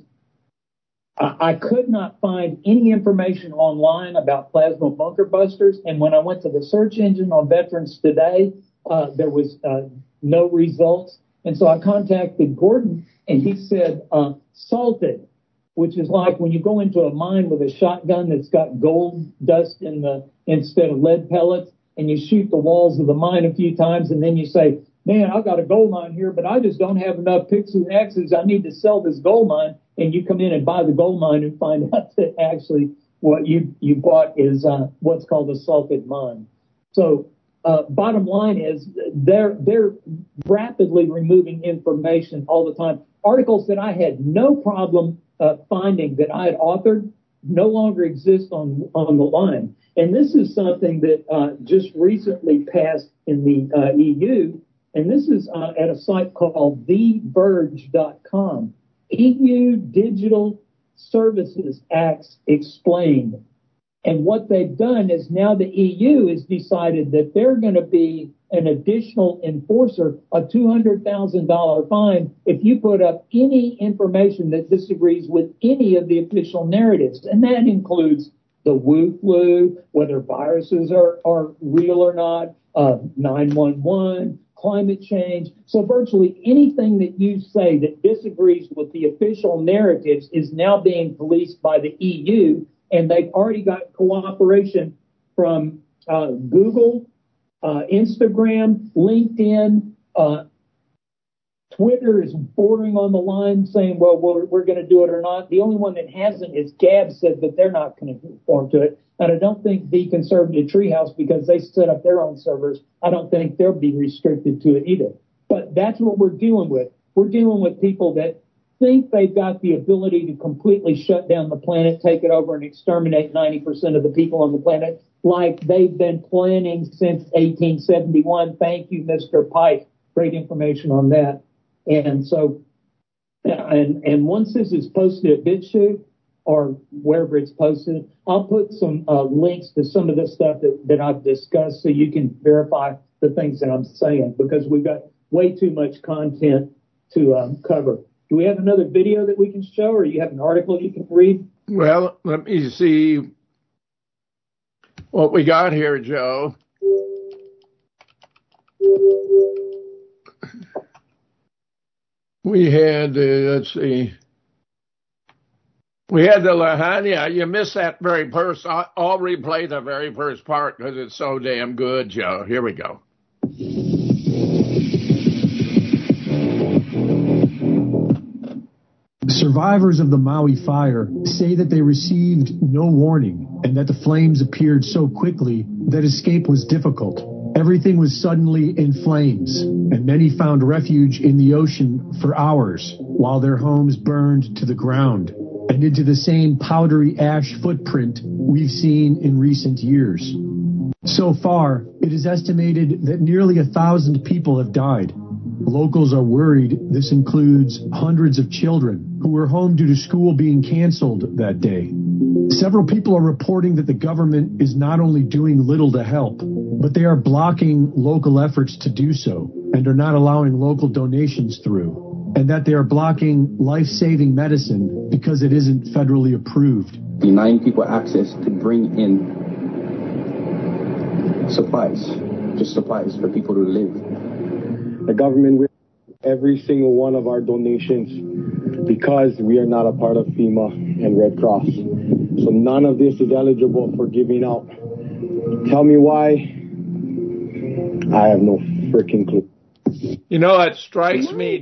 Speaker 21: I could not find any information online about plasma bunker busters. And when I went to the search engine on Veterans today, there was no results. And so I contacted Gordon, and he said salted, which is like when you go into a mine with a shotgun that's got gold dust instead of lead pellets, and you shoot the walls of the mine a few times, and then you say, man, I got a gold mine here, but I just don't have enough picks and axes. I need to sell this gold mine. And you come in and buy the gold mine and find out that actually what you bought is what's called a salted mine. So bottom line is, they're rapidly removing information all the time. Articles that I had no problem finding that I had authored no longer exist on the line. And this is something that just recently passed in the EU. And this is at a site called TheVerge.com. EU Digital Services Acts Explained. And what they've done is now the EU has decided that they're going to be an additional enforcer, a $200,000 fine if you put up any information that disagrees with any of the official narratives. And that includes the Wu flu, whether viruses are real or not, 911, climate change. So virtually anything that you say that disagrees with the official narratives is now being policed by the EU, and they've already got cooperation from Google, Instagram, LinkedIn, Twitter is bordering on the line saying, well, we're going to do it or not. The only one that hasn't is Gab said that they're not going to conform to it. And I don't think the Conservative Treehouse, because they set up their own servers, I don't think they'll be restricted to it either. But that's what we're dealing with. We're dealing with people that think they've got the ability to completely shut down the planet, take it over, and exterminate 90% of the people on the planet, like they've been planning since 1871. Thank you, Mr. Pike. Great information on that. And so, and once this is posted at BitChute or wherever it's posted, I'll put some links to some of the stuff that I've discussed so you can verify the things that I'm saying, because we've got way too much content to cover. Do we have another video that we can show, or you have an article you can read?
Speaker 5: Well, let me see what we got here, Joe. We had, let's see, we had the Lahania. You missed that very first. I'll replay the very first part because it's so damn good, Joe. Here we go.
Speaker 6: Survivors of the Maui fire say that they received no warning and that the flames appeared so quickly that escape was difficult. Everything was suddenly in flames, and many found refuge in the ocean for hours while their homes burned to the ground and into the same powdery ash footprint we've seen in recent years. So far, it is estimated that nearly 1,000 people have died. Locals are worried this includes hundreds of children who were home due to school being canceled that day. Several people are reporting that the government is not only doing little to help, but they are blocking local efforts to do so and are not allowing local donations through, and that they are blocking life-saving medicine because it isn't federally approved.
Speaker 8: Denying people access to bring in supplies, just supplies for people to live.
Speaker 9: The government will every single one of our donations because we are not a part of FEMA and Red Cross. So none of this is eligible for giving out. Tell me why. I have no freaking clue.
Speaker 5: You know, what strikes me,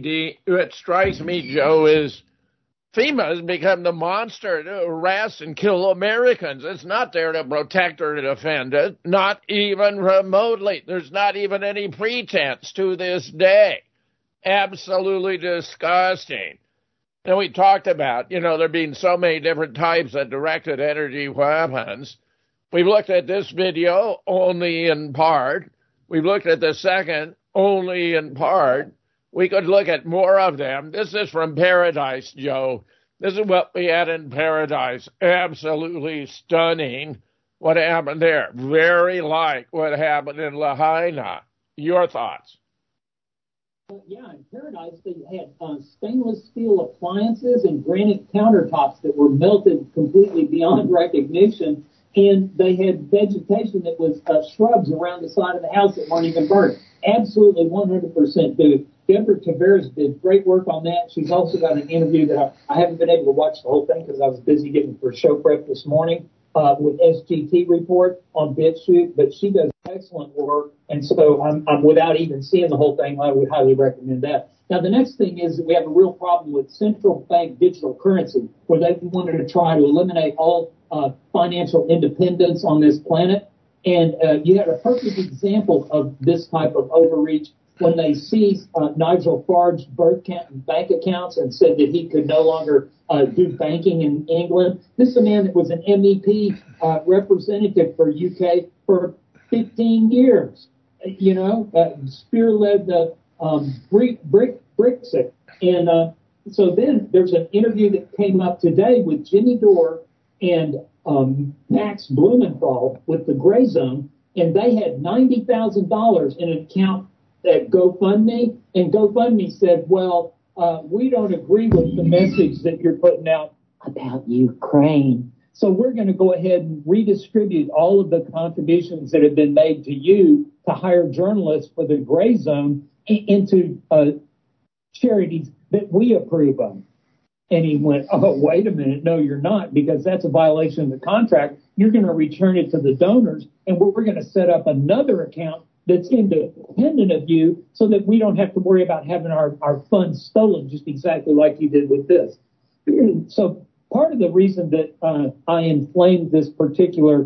Speaker 5: Joe, is FEMA has become the monster to harass and kill Americans. It's not there to protect or to defend it, not even remotely. There's not even any pretense to this day. Absolutely disgusting. And we talked about, there being so many different types of directed energy weapons. We've looked at this video only in part. We've looked at the second only in part. We could look at more of them. This is from Paradise, Joe. This is what we had in Paradise. Absolutely stunning what happened there. Very like what happened in Lahaina. Your thoughts?
Speaker 21: Yeah, in Paradise, they had stainless steel appliances and granite countertops that were melted completely beyond recognition, and they had vegetation that was shrubs around the side of the house that weren't even burned. Absolutely 100% do. Deborah Tavares did great work on that. She's also got an interview that I haven't been able to watch the whole thing because I was busy getting for show prep this morning with SGT Report on BitChute, but she does excellent work, and so I'm without even seeing the whole thing, I would highly recommend that. Now, the next thing is that we have a real problem with central bank digital currency, where they wanted to try to eliminate all financial independence on this planet, and you had a perfect example of this type of overreach when they seized Nigel Farage's bank accounts and said that he could no longer do banking in England. This is a man that was an MEP representative for UK for 15 years, spearled the Brexit. And so then there's an interview that came up today with Jimmy Dore and Max Blumenthal with the Gray Zone, and they had $90,000 in an account at GoFundMe, and GoFundMe said, well, we don't agree with the message that you're putting out about Ukraine. So we're going to go ahead and redistribute all of the contributions that have been made to you to hire journalists for the Gray Zone into charities that we approve of. And he went, oh, wait a minute. No, you're not, because that's a violation of the contract. You're going to return it to the donors, and we're going to set up another account that's independent of you so that we don't have to worry about having our funds stolen, just exactly like you did with this. So part of the reason that I inflamed this particular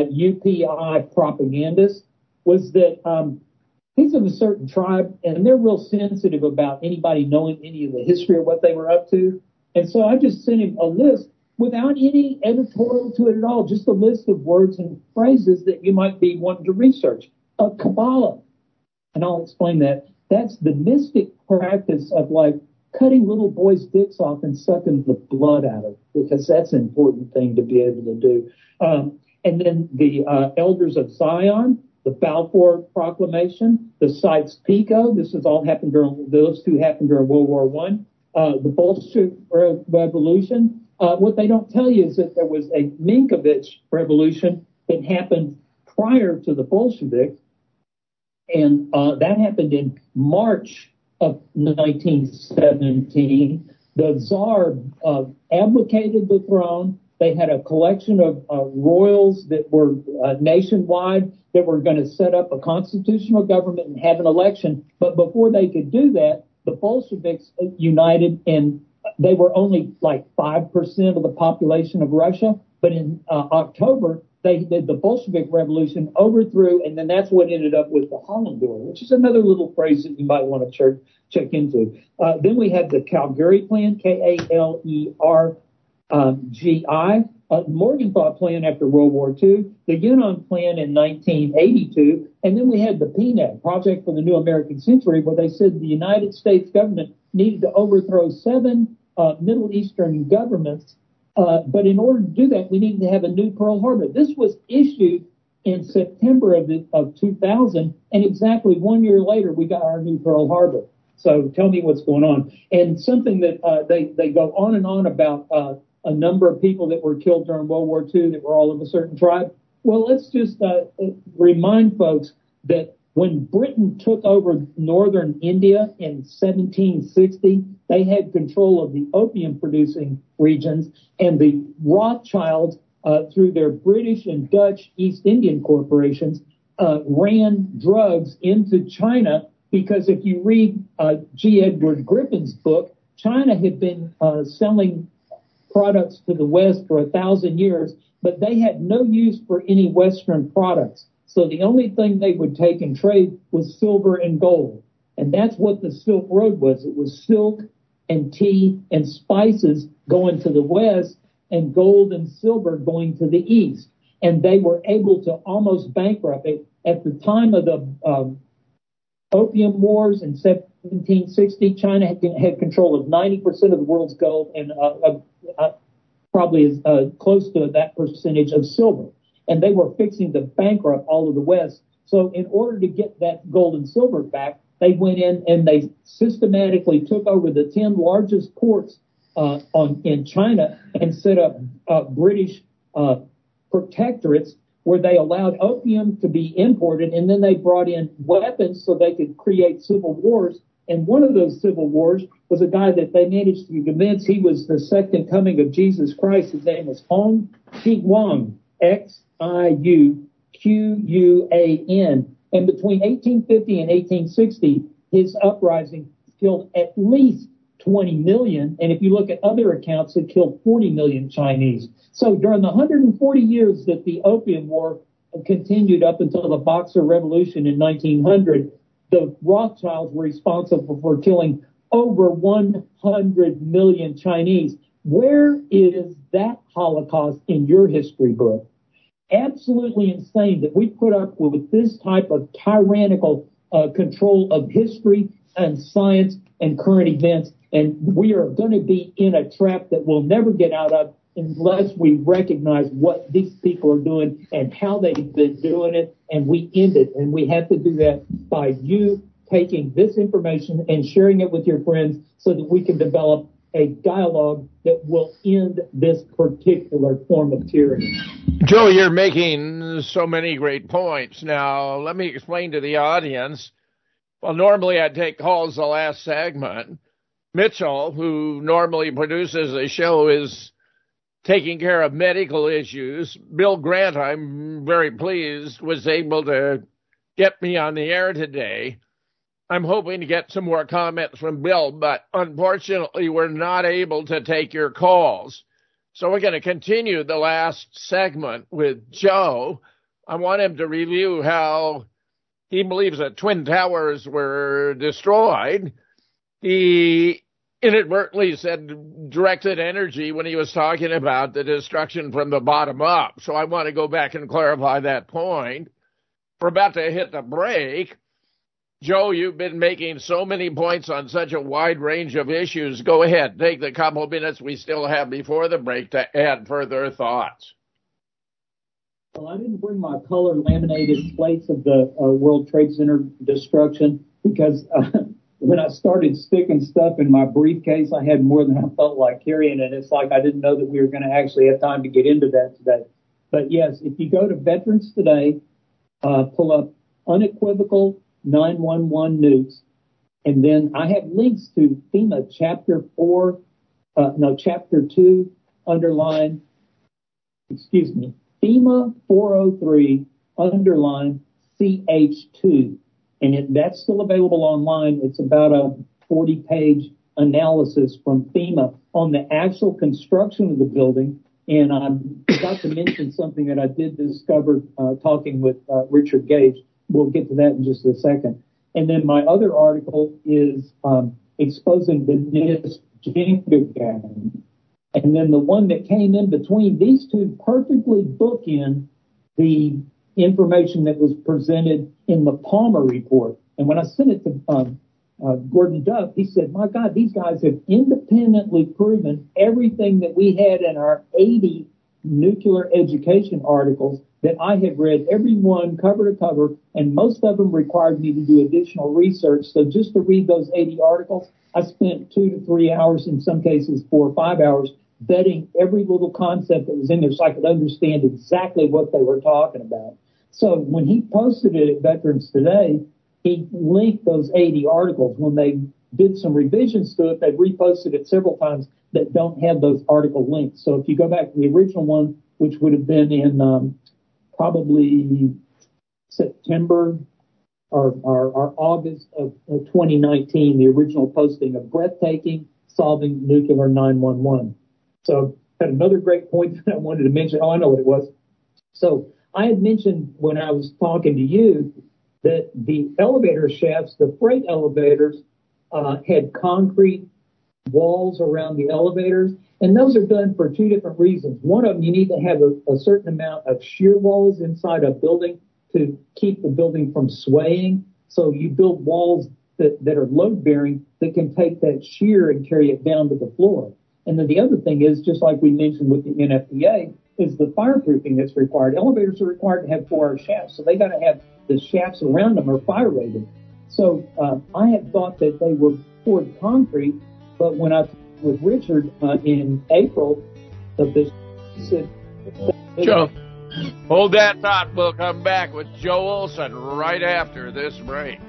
Speaker 21: UPI propagandist was that he's of a certain tribe, and they're real sensitive about anybody knowing any of the history of what they were up to. And so I just sent him a list without any editorial to it at all, just a list of words and phrases that you might be wanting to research. Kabbalah, and I'll explain that. That's the mystic practice of like cutting little boys' dicks off and sucking the blood out of it, because that's an important thing to be able to do. And then the Elders of Zion, the Balfour Proclamation, the Sykes-Picot. This has all happened those two happened during World War I. The Bolshevik Revolution. What they don't tell you is that there was a Minkovich Revolution that happened prior to the Bolsheviks, and that happened in March of 1917. The Tsar abdicated the throne, They had a collection of royals that were nationwide that were going to set up a constitutional government and have an election. But before they could do that, the Bolsheviks united, and they were only like 5% of the population of Russia. But in October, they did the Bolshevik Revolution, overthrew, and then that's what ended up with the Hohenlohe, which is another little phrase that you might want to check into. Then we had the Calgary Plan, Kalergi, Morgenthau Plan after World War II, the Yunnan Plan in 1982, and then we had the PNAD, Project for the New American Century, where they said the United States government needed to overthrow 7 Middle Eastern governments. But in order to do that, we needed to have a new Pearl Harbor. This was issued in September of 2000, and exactly 1 year later, we got our new Pearl Harbor. So tell me what's going on. And something that they go on and on about a number of people that were killed during World War II that were all of a certain tribe. Well, let's just remind folks that when Britain took over northern India in 1760, they had control of the opium-producing regions, and the Rothschilds, through their British and Dutch East Indian corporations, ran drugs into China, because if you read G. Edward Griffin's book, China had been selling products to the West for 1,000 years, but they had no use for any Western products. So the only thing they would take and trade was silver and gold. And that's what the Silk Road was. It was silk and tea and spices going to the West, and gold and silver going to the East. And they were able to almost bankrupt it. At the time of the Opium Wars in 1760, China had control of 90% of the world's gold and probably as close to that percentage of silver. And they were fixing to bankrupt all of the West. So in order to get that gold and silver back, they went in and they systematically took over the 10 largest ports in China and set up British protectorates where they allowed opium to be imported, and then they brought in weapons so they could create civil wars. And one of those civil wars was a guy that they managed to convince he was the second coming of Jesus Christ. His name was Hong Qiuquan, Xiuquan. And between 1850 and 1860, his uprising killed at least 20 million. And if you look at other accounts, it killed 40 million Chinese. So during the 140 years that the Opium War continued up until the Boxer Revolution in 1900, the Rothschilds were responsible for killing over 100 million Chinese. Where is that Holocaust in your history book? Absolutely insane that we put up with this type of tyrannical control of history and science and current events. And we are going to be in a trap that we'll never get out of unless we recognize what these people are doing and how they've been doing it, and we end it. And we have to do that by you taking this information and sharing it with your friends so that we can develop a dialogue that will end this particular form of tyranny.
Speaker 5: Joe, you're making so many great points. Now, let me explain to the audience. Well, normally I take calls the last segment. Mitchell, who normally produces a show, is taking care of medical issues. Bill Grant, I'm very pleased, was able to get me on the air today. I'm hoping to get some more comments from Bill, but unfortunately we're not able to take your calls. So we're going to continue the last segment with Joe. I want him to review how he believes that Twin Towers were destroyed. He inadvertently said directed energy when he was talking about the destruction from the bottom up. So I want to go back and clarify that point. We're about to hit the break. Joe, you've been making so many points on such a wide range of issues. Go ahead. Take the couple of minutes we still have before the break to add further thoughts.
Speaker 21: Well, I didn't bring my color laminated plates of the World Trade Center destruction because when I started sticking stuff in my briefcase, I had more than I felt like carrying, and it's like I didn't know that we were going to actually have time to get into that today. But yes, if you go to Veterans Today, pull up unequivocal 911 nukes, and then I have links to FEMA Chapter 2, underline FEMA 403_CH2. And that's still available online. It's about a 40-page analysis from FEMA on the actual construction of the building. And I forgot to mention something that I did discover talking with Richard Gage. We'll get to that in just a second. And then my other article is exposing the NIST Jenga gang. And then the one that came in between these two perfectly bookend the information that was presented in the Palmer report. And when I sent it to Gordon Duff, he said, my God, these guys have independently proven everything that we had in our 80 nuclear education articles that I have read, every one cover to cover, and most of them required me to do additional research. So just to read those 80 articles, I spent 2 to 3 hours, in some cases 4 or 5 hours, vetting every little concept that was in there so I could understand exactly what they were talking about. So when he posted it at Veterans Today, he linked those 80 articles. When they did some revisions to it, they reposted it several times that don't have those article links. So if you go back to the original one, which would have been in probably September or August of 2019, the original posting of Breathtaking, Solving Nuclear 911. So had another great point that I wanted to mention. Oh, I know what it was. So I had mentioned when I was talking to you that the elevator shafts, the freight elevators, had concrete walls around the elevators. And those are done for two different reasons. One of them, you need to have a certain amount of shear walls inside a building to keep the building from swaying. So you build walls that are load bearing that can take that shear and carry it down to the floor. And then the other thing is, just like we mentioned with the NFPA, is the fireproofing that's required. Elevators are required to have 4-hour shafts, so they got to have the shafts around them are fire rated. So I had thought that they were poured concrete, but when I with Richard in April of this, he said,
Speaker 5: Joe, hold that thought. We'll come back with Joe Olson right after this break.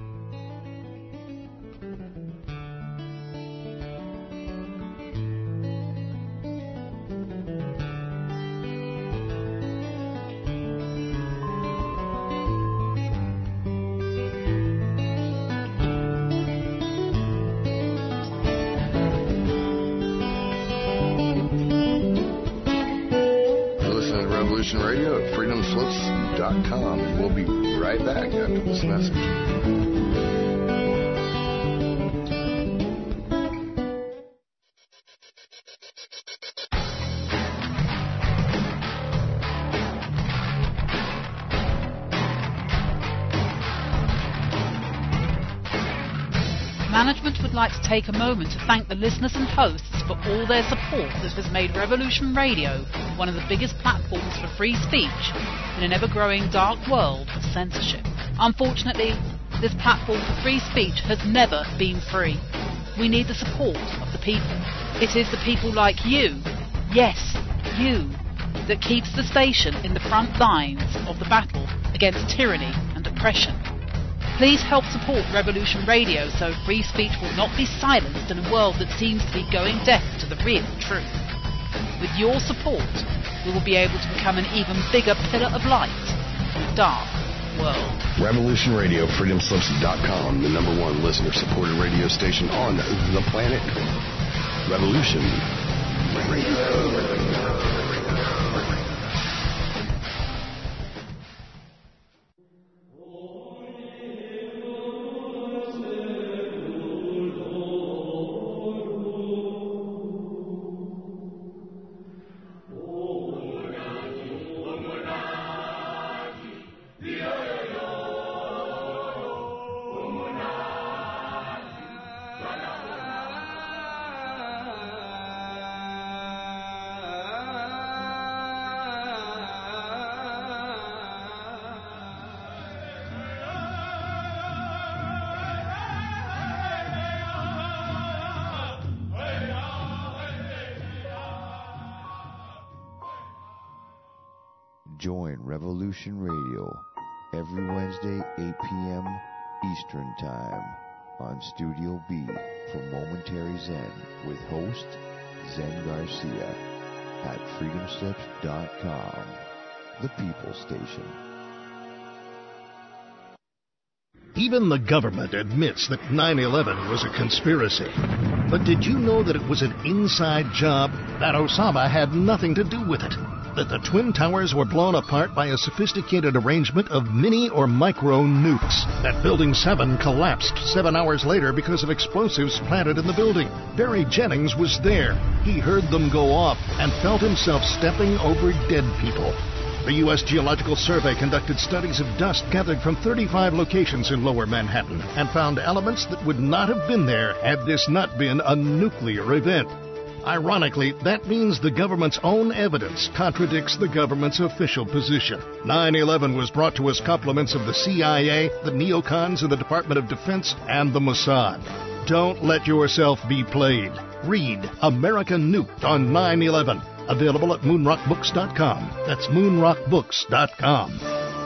Speaker 2: Radio at freedomslips.com. We'll be right back after this message.
Speaker 18: Management would like to take a moment to thank the listeners and hosts for all their support that has made Revolution Radio one of the biggest platforms for free speech in an ever-growing dark world of censorship. Unfortunately, this platform for free speech has never been free. We need the support of the people. It is the people like you, yes, you, that keeps the station in the front lines of the battle against tyranny and oppression. Please help support Revolution Radio so free speech will not be silenced in a world that seems to be going deaf to the real truth. With your support, we will be able to become an even bigger pillar of light in a dark world.
Speaker 2: Revolution Radio, freedomslips.com, the #1 listener-supported radio station on the planet. Revolution Radio.
Speaker 20: Join Revolution Radio every Wednesday, 8 p.m. Eastern Time on Studio B for Momentary Zen with host Zen Garcia at freedomslips.com, the People Station.
Speaker 1: Even the government admits that 9/11 was a conspiracy. But did you know that it was an inside job? That Osama had nothing to do with it? That the Twin Towers were blown apart by a sophisticated arrangement of mini or micro nukes? That Building 7 collapsed 7 hours later because of explosives planted in the building? Barry Jennings was there. He heard them go off and felt himself stepping over dead people. The U.S. Geological Survey conducted studies of dust gathered from 35 locations in Lower Manhattan and found elements that would not have been there had this not been a nuclear event. Ironically, that means the government's own evidence contradicts the government's official position. 9/11 was brought to us compliments of the CIA, the neocons of the Department of Defense, and the Mossad. Don't let yourself be played. Read America Nuked on 9/11. Available at moonrockbooks.com. That's moonrockbooks.com.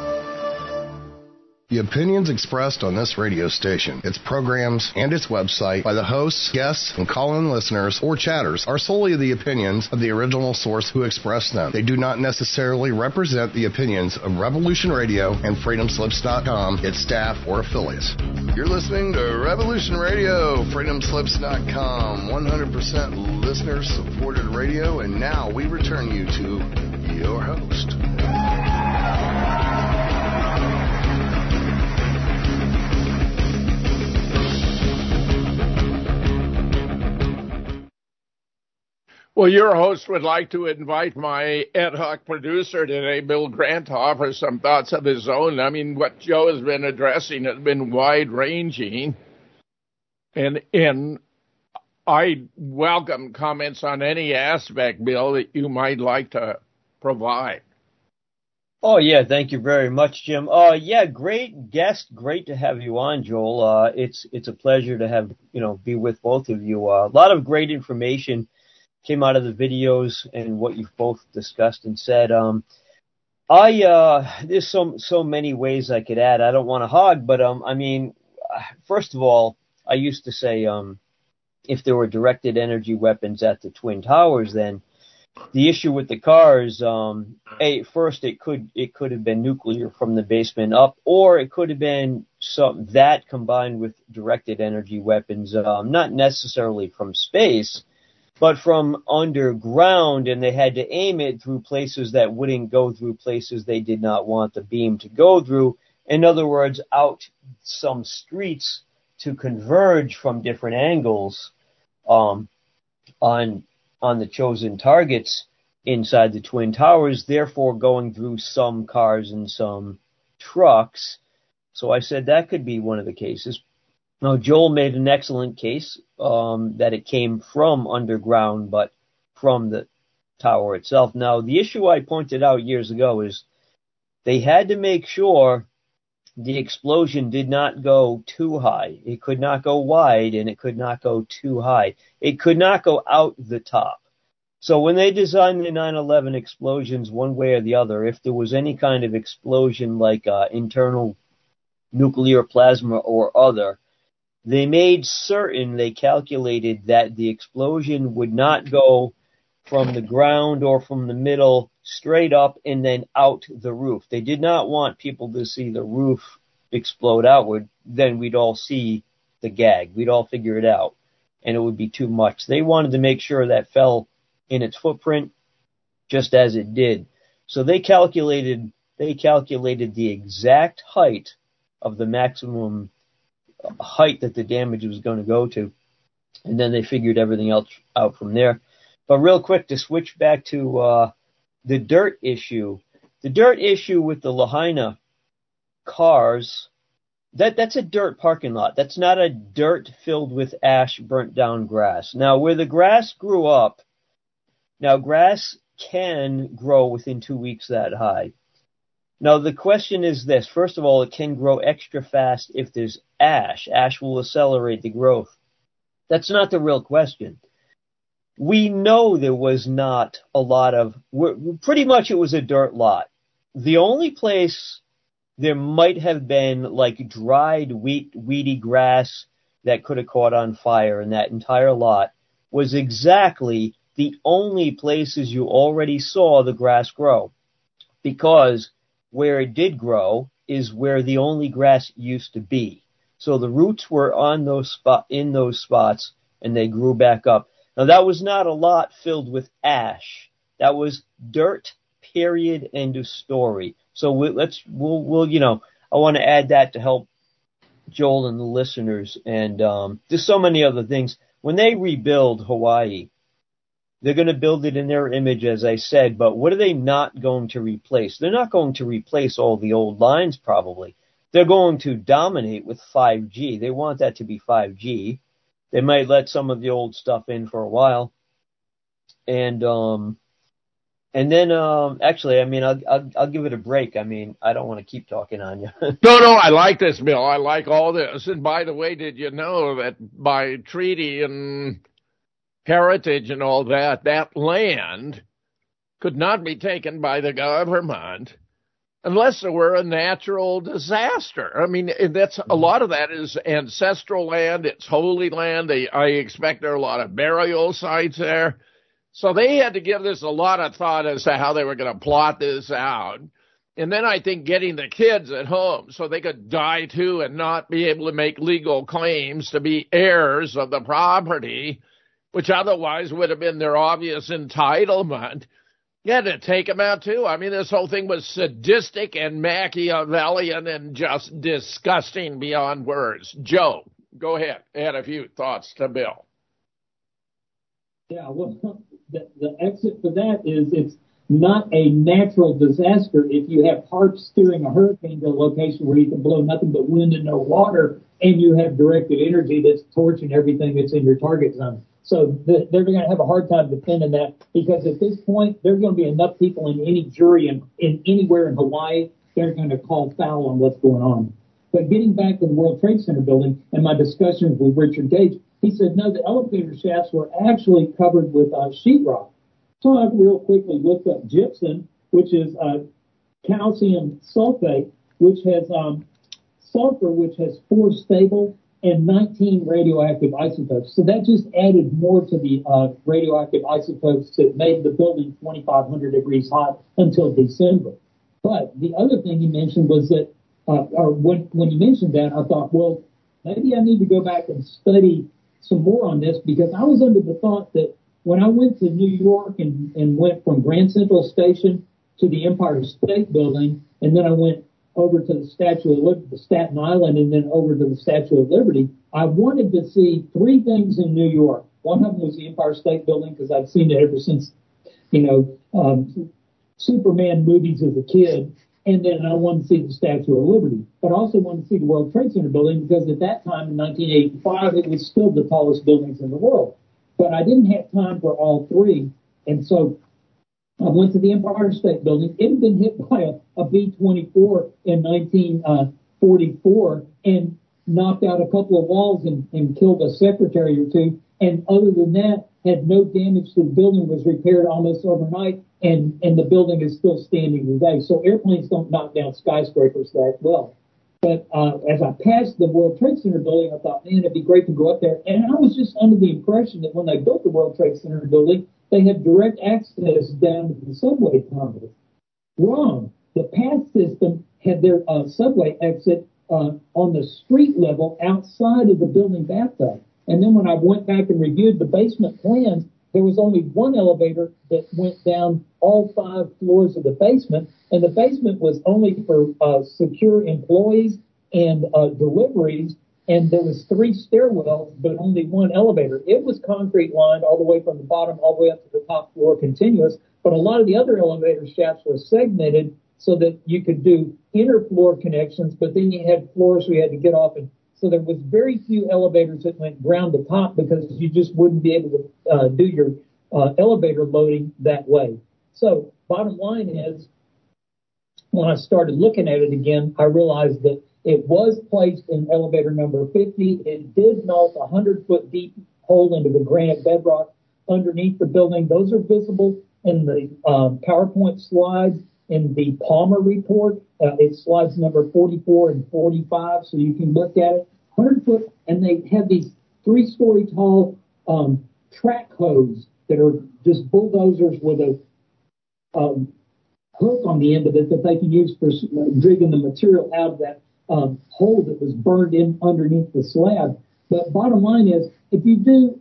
Speaker 2: The opinions expressed on this radio station, its programs, and its website by the hosts, guests, and call-in listeners or chatters are solely the opinions of the original source who expressed them. They do not necessarily represent the opinions of Revolution Radio and freedomslips.com, its staff, or affiliates. You're listening to Revolution Radio, freedomslips.com, 100% listener-supported radio, and now we return you to your host.
Speaker 5: Well, your host would like to invite my ad hoc producer today, Bill Grant, to offer some thoughts of his own. I mean, what Joe has been addressing has been wide-ranging, and I welcome comments on any aspect, Bill, that you might like to provide.
Speaker 4: Oh, yeah, thank you very much, Jim. Yeah, great guest. Great to have you on, Joel. It's a pleasure to have, be with both of you. A lot of great information came out of the videos and what you've both discussed and said. There's so many ways I could add. I don't want to hog, but first of all, I used to say if there were directed energy weapons at the Twin Towers, then the issue with the cars, first it could have been nuclear from the basement up, or it could have been that combined with directed energy weapons, not necessarily from space, but from underground, and they had to aim it through places that wouldn't go through places they did not want the beam to go through. In other words, out some streets to converge from different angles on the chosen targets inside the Twin Towers, therefore going through some cars and some trucks. So I said that could be one of the cases. Now, Joel made an excellent case that it came from underground, but from the tower itself. Now, the issue I pointed out years ago is they had to make sure the explosion did not go too high. It could not go wide, and it could not go too high. It could not go out the top. So when they designed the 9/11 explosions one way or the other, if there was any kind of explosion like internal nuclear plasma or other, they made certain they calculated that the explosion would not go from the ground or from the middle straight up and then out the roof. They did not want people to see the roof explode outward. Then we'd all see the gag. We'd all figure it out, and it would be too much. They wanted to make sure that fell in its footprint just as it did. So they calculated the exact height of the maximum height that the damage was going to go to, and then they figured everything else out from there. But real quick, to switch back to the dirt issue with the Lahaina cars, that's a dirt parking lot. That's not a dirt filled with ash, burnt down grass. Now, where the grass grew up, now grass can grow within 2 weeks that high. Now, the question is this. First of all, it can grow extra fast if there's ash. Ash will accelerate the growth. That's not the real question. We know there was not a lot of, pretty much it was a dirt lot. The only place there might have been like dried weedy grass that could have caught on fire in that entire lot was exactly the only places you already saw the grass grow, because where it did grow is where the only grass used to be. So the roots were on in those spots, and they grew back up. Now that was not a lot filled with ash. That was dirt, period, end of story. So we'll I want to add that to help Joel and the listeners. And there's so many other things. When they rebuild Hawaii, they're going to build it in their image, as I said, but what are they not going to replace? They're not going to replace all the old lines, probably. They're going to dominate with 5G. They want that to be 5G. They might let some of the old stuff in for a while. And then actually, I mean, I'll give it a break. I mean, I don't want to keep talking on you.
Speaker 5: No, I like this, Bill. I like all this. And by the way, did you know that by treaty and heritage and all that, that land could not be taken by the government unless there were a natural disaster? I mean, that's a lot of that is ancestral land. It's holy land. I expect there are a lot of burial sites there. So they had to give this a lot of thought as to how they were going to plot this out. And then I think getting the kids at home so they could die too and not be able to make legal claims to be heirs of the property, which otherwise would have been their obvious entitlement. You had to take them out too. I mean, this whole thing was sadistic and Machiavellian and just disgusting beyond words. Joe, go ahead. Add a few thoughts to Bill.
Speaker 21: Yeah, well, the exit for that is it's not a natural disaster if you have HAARP steering a hurricane to a location where you can blow nothing but wind and no water, and you have directed energy that's torching everything that's in your target zone. So they're going to have a hard time defending that, because at this point, there's going to be enough people in any jury in anywhere in Hawaii, they're going to call foul on what's going on. But getting back to the World Trade Center building and my discussions with Richard Gage, he said, no, the elevator shafts were actually covered with sheetrock. So I real quickly looked up gypsum, which is calcium sulfate, which has sulfur, which has 4 stable and 19 radioactive isotopes. So that just added more to the radioactive isotopes that made the building 2,500 degrees hot until December. But the other thing he mentioned was that, when he mentioned that, I thought, well, maybe I need to go back and study some more on this, because I was under the thought that when I went to New York and went from Grand Central Station to the Empire State Building, and then I went over to the Statue of Liberty, Staten Island, and then over to the Statue of Liberty, I wanted to see 3 things in New York. One of them was the Empire State Building, because I've seen it ever since, Superman movies as a kid. And then I wanted to see the Statue of Liberty. But I also wanted to see the World Trade Center building, because at that time in 1985, it was still the tallest buildings in the world. But I didn't have time for all 3. And so I went to the Empire State Building. It had been hit by a B-24 in 1944 and knocked out a couple of walls and killed a secretary or 2. And other than that, had no damage to the building, was repaired almost overnight, and the building is still standing today. So airplanes don't knock down skyscrapers that well. But as I passed the World Trade Center building, I thought, man, it'd be great to go up there. And I was just under the impression that when they built the World Trade Center building, they had direct access down to the subway terminal. Wrong. The PATH system had their subway exit on the street level outside of the building bathtub. And then when I went back and reviewed the basement plans, there was only one elevator that went down all 5 floors of the basement, and the basement was only for secure employees and deliveries, and there was 3 stairwells, but only 1 elevator. It was concrete lined all the way from the bottom all the way up to the top floor continuous, but a lot of the other elevator shafts were segmented so that you could do inner floor connections, but then you had floors where you had to get off, and so there was very few elevators that went ground to top, because you just wouldn't be able to do your elevator loading that way. So bottom line is, when I started looking at it again, I realized that it was placed in elevator number 50. It did melt a 100-foot deep hole into the granite bedrock underneath the building. Those are visible in the PowerPoint slides in the Palmer report. It's slides number 44 and 45, so you can look at it. 100 foot, and they have these 3-story tall track hose that are just bulldozers with a hook on the end of it that they can use for digging the material out of that hole that was burned in underneath the slab. But bottom line is, if you do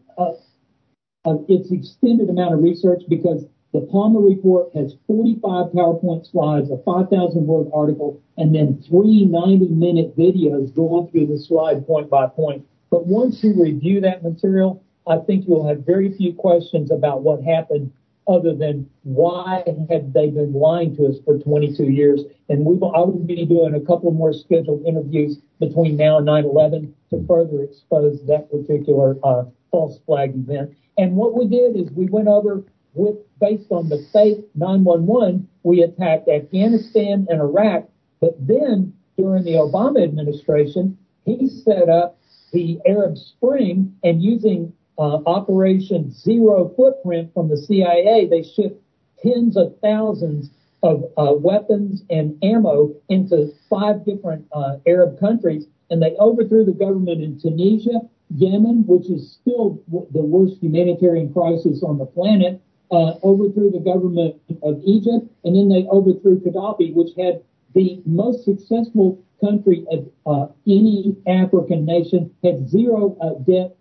Speaker 21: its extended amount of research, because the Palmer report has 45 PowerPoint slides, a 5,000-word article, and then 3 90-minute videos going through the slide point by point. But once you review that material, I think you'll have very few questions about what happened other than why had they been lying to us for 22 years. And I will be doing a couple more scheduled interviews between now and 9/11 to further expose that particular false flag event. And what we did is we went over based on the fake 9/11, we attacked Afghanistan and Iraq. But then during the Obama administration, he set up the Arab Spring, and using Operation Zero Footprint from the CIA, they shipped tens of thousands of weapons and ammo into 5 different Arab countries, and they overthrew the government in Tunisia, Yemen, which is still the worst humanitarian crisis on the planet, overthrew the government of Egypt, and then they overthrew Gaddafi, which had the most successful country of any African nation, had zero debt,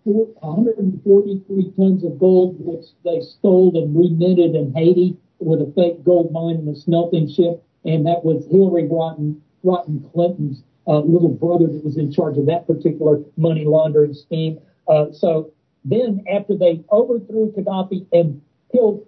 Speaker 21: 143 tons of gold, which they stole and reminted in Haiti with a fake gold mine and a smelting ship, and that was Hillary Rodham Clinton's little brother that was in charge of that particular money laundering scheme. So then after they overthrew Gaddafi and killed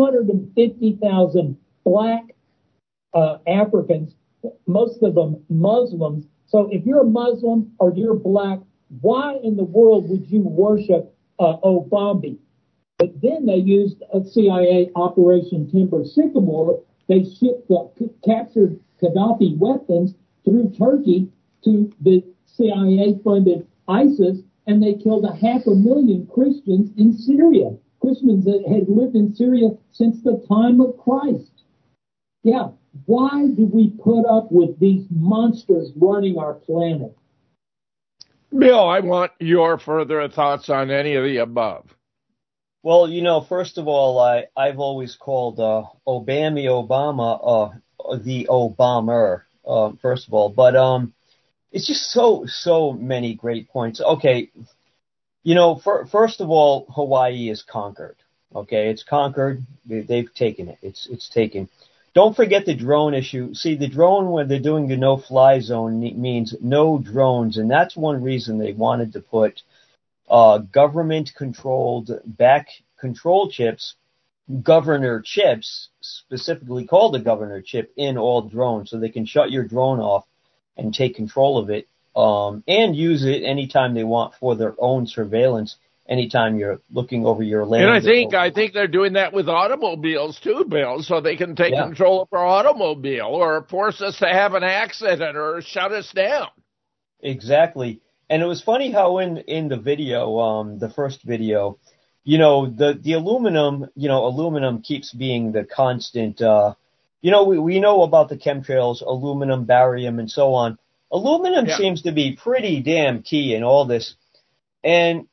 Speaker 21: 250,000 black Africans, most of them Muslims. So if you're a Muslim or you're black, why in the world would you worship Obama? But then they used a CIA Operation Timber Sycamore. They shipped the captured Gaddafi weapons through Turkey to the CIA-funded ISIS, and they killed 500,000 Christians in Syria. Christians that had lived in Syria since the time of Christ. Yeah. Why do we put up with these monsters running our planet?
Speaker 5: Bill, I want your further thoughts on any of the above.
Speaker 4: Well, first of all, I've always called Obama the Obamer, first of all. But it's just so many great points. Okay, first of all, Hawaii is conquered. Okay, it's conquered. They've taken it. It's taken. Don't forget the drone issue. See, the drone, when they're doing the no-fly zone, means no drones, and that's one reason they wanted to put government-controlled back control chips, governor chips, specifically called the governor chip, in all drones, so they can shut your drone off and take control of it, and use it anytime they want for their own surveillance. Anytime you're looking over your land.
Speaker 5: And I think they're doing that with automobiles too, Bill, so they can take control of our automobile or force us to have an accident or shut us down.
Speaker 4: Exactly. And it was funny how in the video, the first video, the aluminum, aluminum keeps being the constant, we know about the chemtrails, aluminum, barium, and so on. Aluminum seems to be pretty damn key in all this. And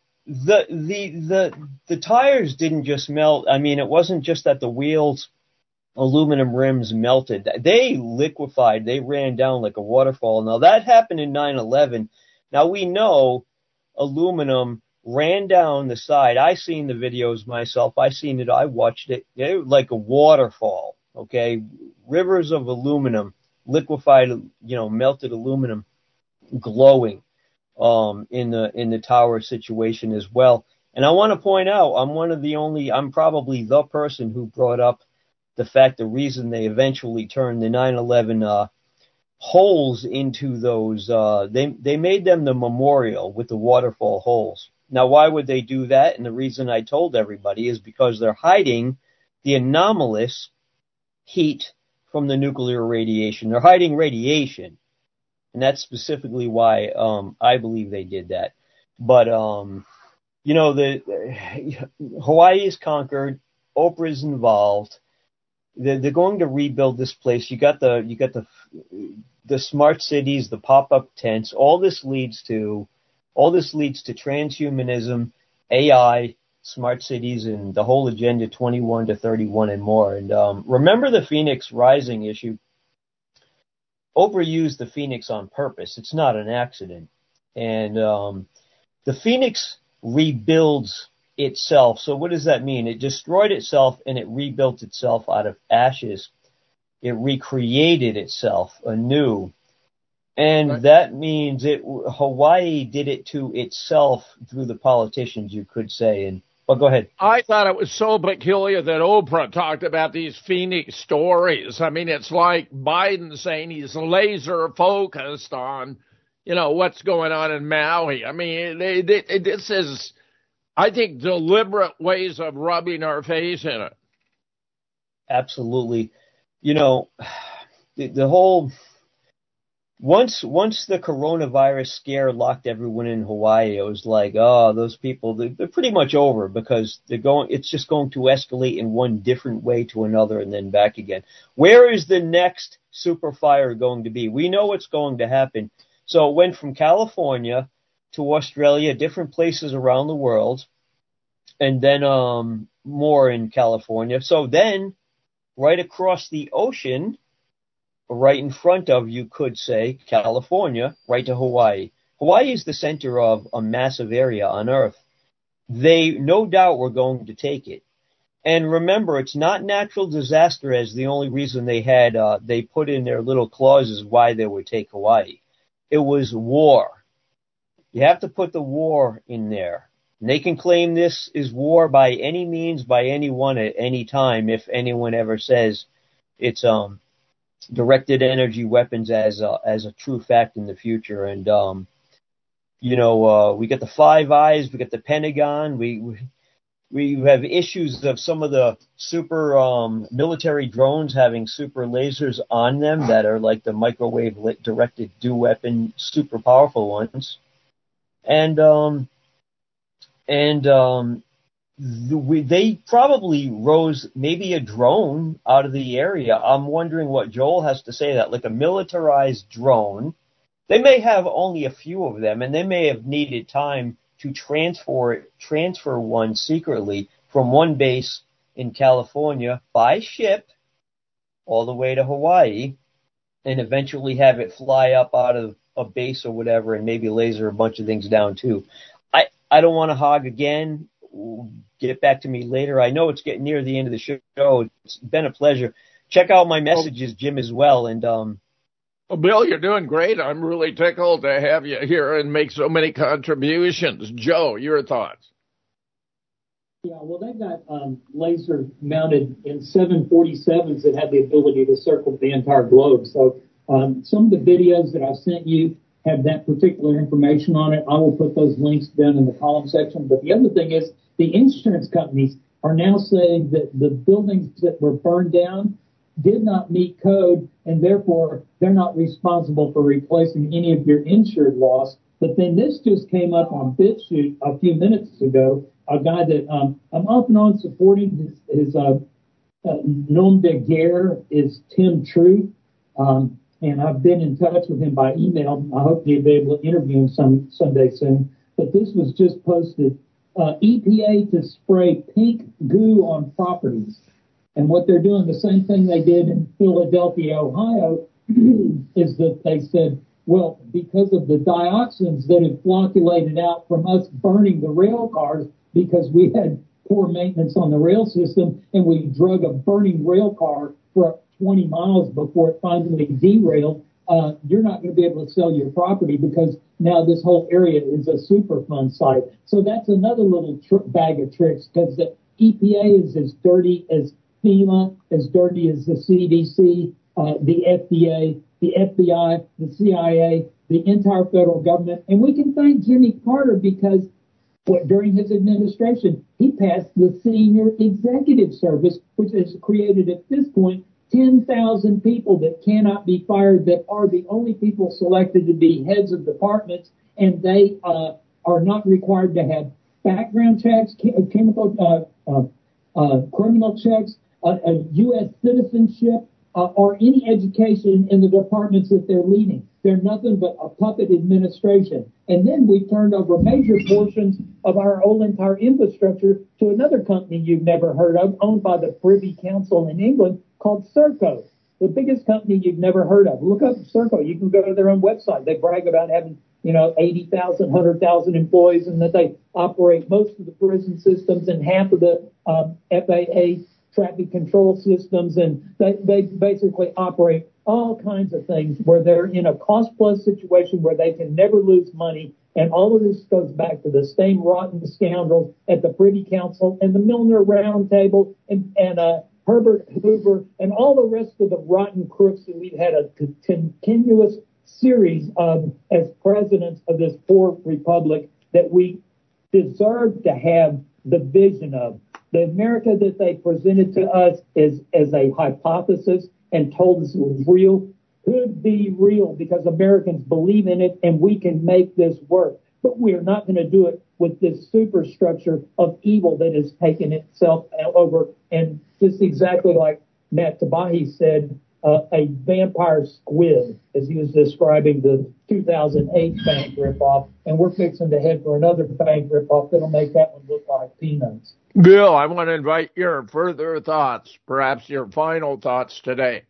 Speaker 4: the tires didn't just melt. I mean, it wasn't just that the wheels, aluminum rims melted. They liquefied. They ran down like a waterfall. Now that happened in 9/11. Now we know aluminum ran down the side. I seen the videos myself. I seen it. I watched it. It was like a waterfall. Okay, rivers of aluminum, liquefied, melted aluminum, glowing. In the tower situation as well. And I want to point out, I'm probably the person who brought up the reason they eventually turned the 9/11 holes into those, they made them the memorial with the waterfall holes. Now, why would they do that? And the reason I told everybody is because they're hiding the anomalous heat from the nuclear radiation. They're hiding radiation. And that's specifically why I believe they did that. But Hawaii is conquered. Oprah's involved. They're going to rebuild this place. You got the smart cities, the pop-up tents. All this leads to transhumanism, AI, smart cities and the whole Agenda 21 to 31 and more. And remember the Phoenix Rising issue? Overused the Phoenix on purpose. It's not an accident. And the Phoenix rebuilds itself. So what does that mean? It destroyed itself and it rebuilt itself out of ashes. It recreated itself anew. And that means Hawaii did it to itself through the politicians, you could say. But go ahead.
Speaker 5: I thought it was so peculiar that Oprah talked about these Phoenix stories. I mean, it's like Biden saying he's laser focused on, what's going on in Maui. I mean, this is, I think, deliberate ways of rubbing our face in it.
Speaker 4: Absolutely. The whole... Once the coronavirus scare locked everyone in Hawaii, it was like, oh, those people, they're pretty much over because it's just going to escalate in one different way to another and then back again. Where is the next super fire going to be? We know what's going to happen. So it went from California to Australia, different places around the world, and then more in California. So then right across the ocean, right in front of, you could say, California, right to Hawaii. Hawaii is the center of a massive area on Earth. They, no doubt, were going to take it. And remember, it's not natural disaster as the only reason they put in their little clauses why they would take Hawaii. It was war. You have to put the war in there. And they can claim this is war by any means, by anyone at any time, if anyone ever says it's, directed energy weapons as a true fact in the future. And, we got the Five Eyes, we got the Pentagon, we have issues of some of the super, military drones having super lasers on them that are like the microwave directed DEW weapon, super powerful ones. They probably rose maybe a drone out of the area. I'm wondering what Joel has to say that, like a militarized drone. They may have only a few of them, and they may have needed time to transfer one secretly from one base in California by ship all the way to Hawaii, and eventually have it fly up out of a base or whatever and maybe laser a bunch of things down too. I don't want to hog again. Get back to me later. I know it's getting near the end of the show. It's been a pleasure. Check out my messages, Jim, as well. And
Speaker 5: well, Bill, you're doing great. I'm really tickled to have you here and make so many contributions. Joe, your thoughts?
Speaker 21: Yeah, well, they've got laser mounted in 747s that have the ability to circle the entire globe. So some of the videos that I've sent you have that particular information on it. I will put those links down in the column section. But the other thing is the insurance companies are now saying that the buildings that were burned down did not meet code, and therefore they're not responsible for replacing any of your insured loss. But then this just came up on BitChute a few minutes ago. A guy that I'm off and on supporting his nom de guerre is Tim Truth. And I've been in touch with him by email. I hope he'll be able to interview him someday soon. But this was just posted. EPA to spray pink goo on properties. And what they're doing, the same thing they did in Philadelphia, Ohio, is that they said, well, because of the dioxins that have flocculated out from us burning the rail cars because we had poor maintenance on the rail system and we drug a burning rail car for 20 miles before it finally derailed, you're not going to be able to sell your property because now this whole area is a Superfund site. So that's another little bag of tricks because the EPA is as dirty as FEMA, as dirty as the CDC, the FDA, the FBI, the CIA, the entire federal government. And we can thank Jimmy Carter because during his administration, he passed the Senior Executive Service, which has created at this point 10,000 people that cannot be fired, that are the only people selected to be heads of departments, and they are not required to have background checks, criminal checks, U.S. citizenship, or any education in the departments that they're leading. They're nothing but a puppet administration. And then we turned over major portions of our whole entire infrastructure to another company you've never heard of, owned by the Privy Council in England, called Serco, the biggest company you've never heard of. Look up Serco. You can go to their own website. They brag about having 80,000, 100,000 employees, and that they operate most of the prison systems and half of the FAA traffic control systems, and they basically operate all kinds of things where they're in a cost-plus situation where they can never lose money. And all of this goes back to the same rotten scoundrels at the Privy Council and the Milner Round Table and Herbert Hoover and all the rest of the rotten crooks that we've had a continuous series of as presidents of this poor republic that we deserve to have the vision of. The America that they presented to us as a hypothesis and told us it was real could be real because Americans believe in it and we can make this work. But we're not going to do it with this superstructure of evil that has taken itself over. And just exactly like Matt Tabahi said, a vampire squid, as he was describing the 2008 bank ripoff. And we're fixing to head for another bank ripoff that'll make that one look like peanuts.
Speaker 5: Bill, I want to invite your further thoughts, perhaps your final thoughts today.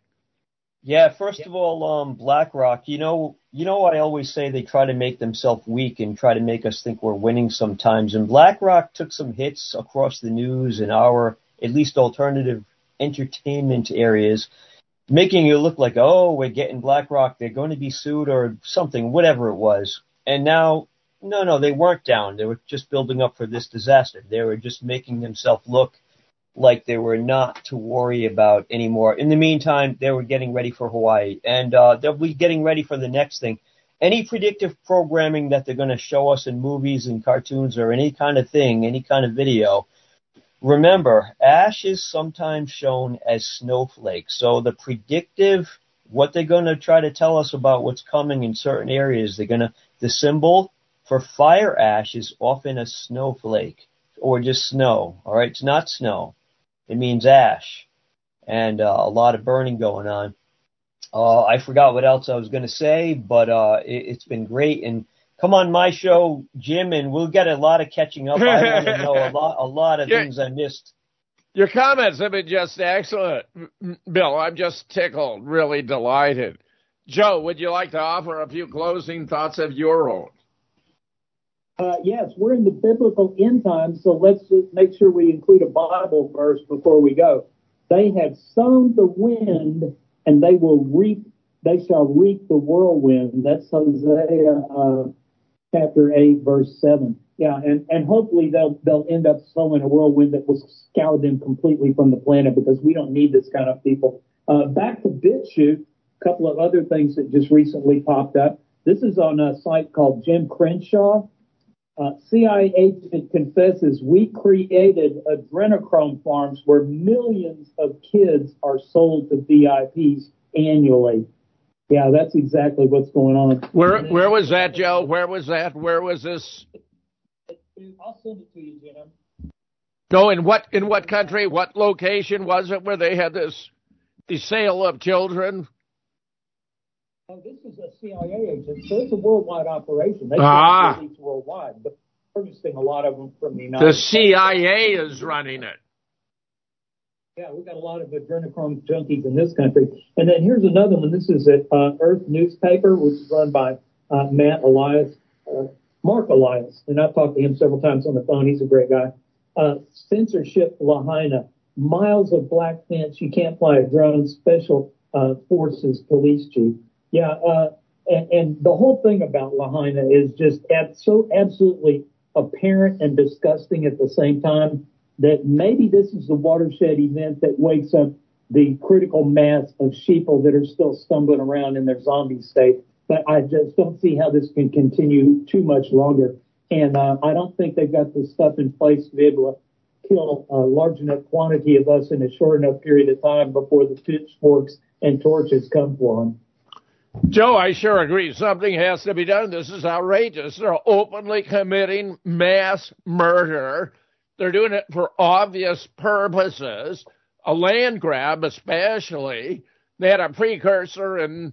Speaker 4: Yeah, first of all, BlackRock, you know, I always say they try to make themselves weak and try to make us think we're winning sometimes. And BlackRock took some hits across the news in our, at least alternative entertainment areas, making it look like, oh, we're getting BlackRock, they're going to be sued or something, whatever it was. And now, no, they weren't down. They were just building up for this disaster. They were just making themselves look like they were not to worry about anymore. In the meantime, they were getting ready for Hawaii, and they'll be getting ready for the next thing. Any predictive programming that they're going to show us in movies and cartoons or any kind of thing, any kind of video, remember, ash is sometimes shown as snowflakes. So the predictive, what they're going to try to tell us about what's coming in certain areas, the symbol for fire ash is often a snowflake or just snow. All right, it's not snow. It means ash, and a lot of burning going on. I forgot what else I was going to say, but it's been great. And come on my show, Jim, and we'll get a lot of catching up. I want to know a lot of things I missed.
Speaker 5: Your comments have been just excellent, Bill. I'm just tickled, really delighted. Joe, would you like to offer a few closing thoughts of your own?
Speaker 21: Yes, we're in the biblical end times, so let's just make sure we include a Bible verse before we go. They have sown the wind, and they shall reap the whirlwind. That's Hosea chapter 8, verse 7. Yeah, and hopefully they'll end up sowing a whirlwind that will scour them completely from the planet because we don't need this kind of people. Back to BitChute, a couple of other things that just recently popped up. This is on a site called Jim Crenshaw. CIA agent confesses we created adrenochrome farms where millions of kids are sold to VIPs annually. Yeah, that's exactly what's going on.
Speaker 5: Where was that, Joe? Where was that? Where was this?
Speaker 21: I'll send it to you, Jim.
Speaker 5: No, in what country? What location was it where they had the sale of children?
Speaker 21: Oh, this is a CIA agent, so it's a worldwide operation. They release worldwide, but purchasing a lot of them from the United States.
Speaker 5: The CIA is running it.
Speaker 21: Yeah, we've got a lot of adrenochrome junkies in this country. And then here's another one. This is at Earth Newspaper, which is run by Mark Elias. And I've talked to him several times on the phone. He's a great guy. Censorship Lahaina. Miles of black fence. You can't fly a drone. Special Forces police chief. Yeah, and the whole thing about Lahaina is just so absolutely apparent and disgusting at the same time that maybe this is the watershed event that wakes up the critical mass of sheeple that are still stumbling around in their zombie state. But I just don't see how this can continue too much longer. And I don't think they've got the stuff in place to be able to kill a large enough quantity of us in a short enough period of time before the pitchforks and torches come for them.
Speaker 5: Joe, I sure agree. Something has to be done. This is outrageous. They're openly committing mass murder. They're doing it for obvious purposes, a land grab especially. They had a precursor in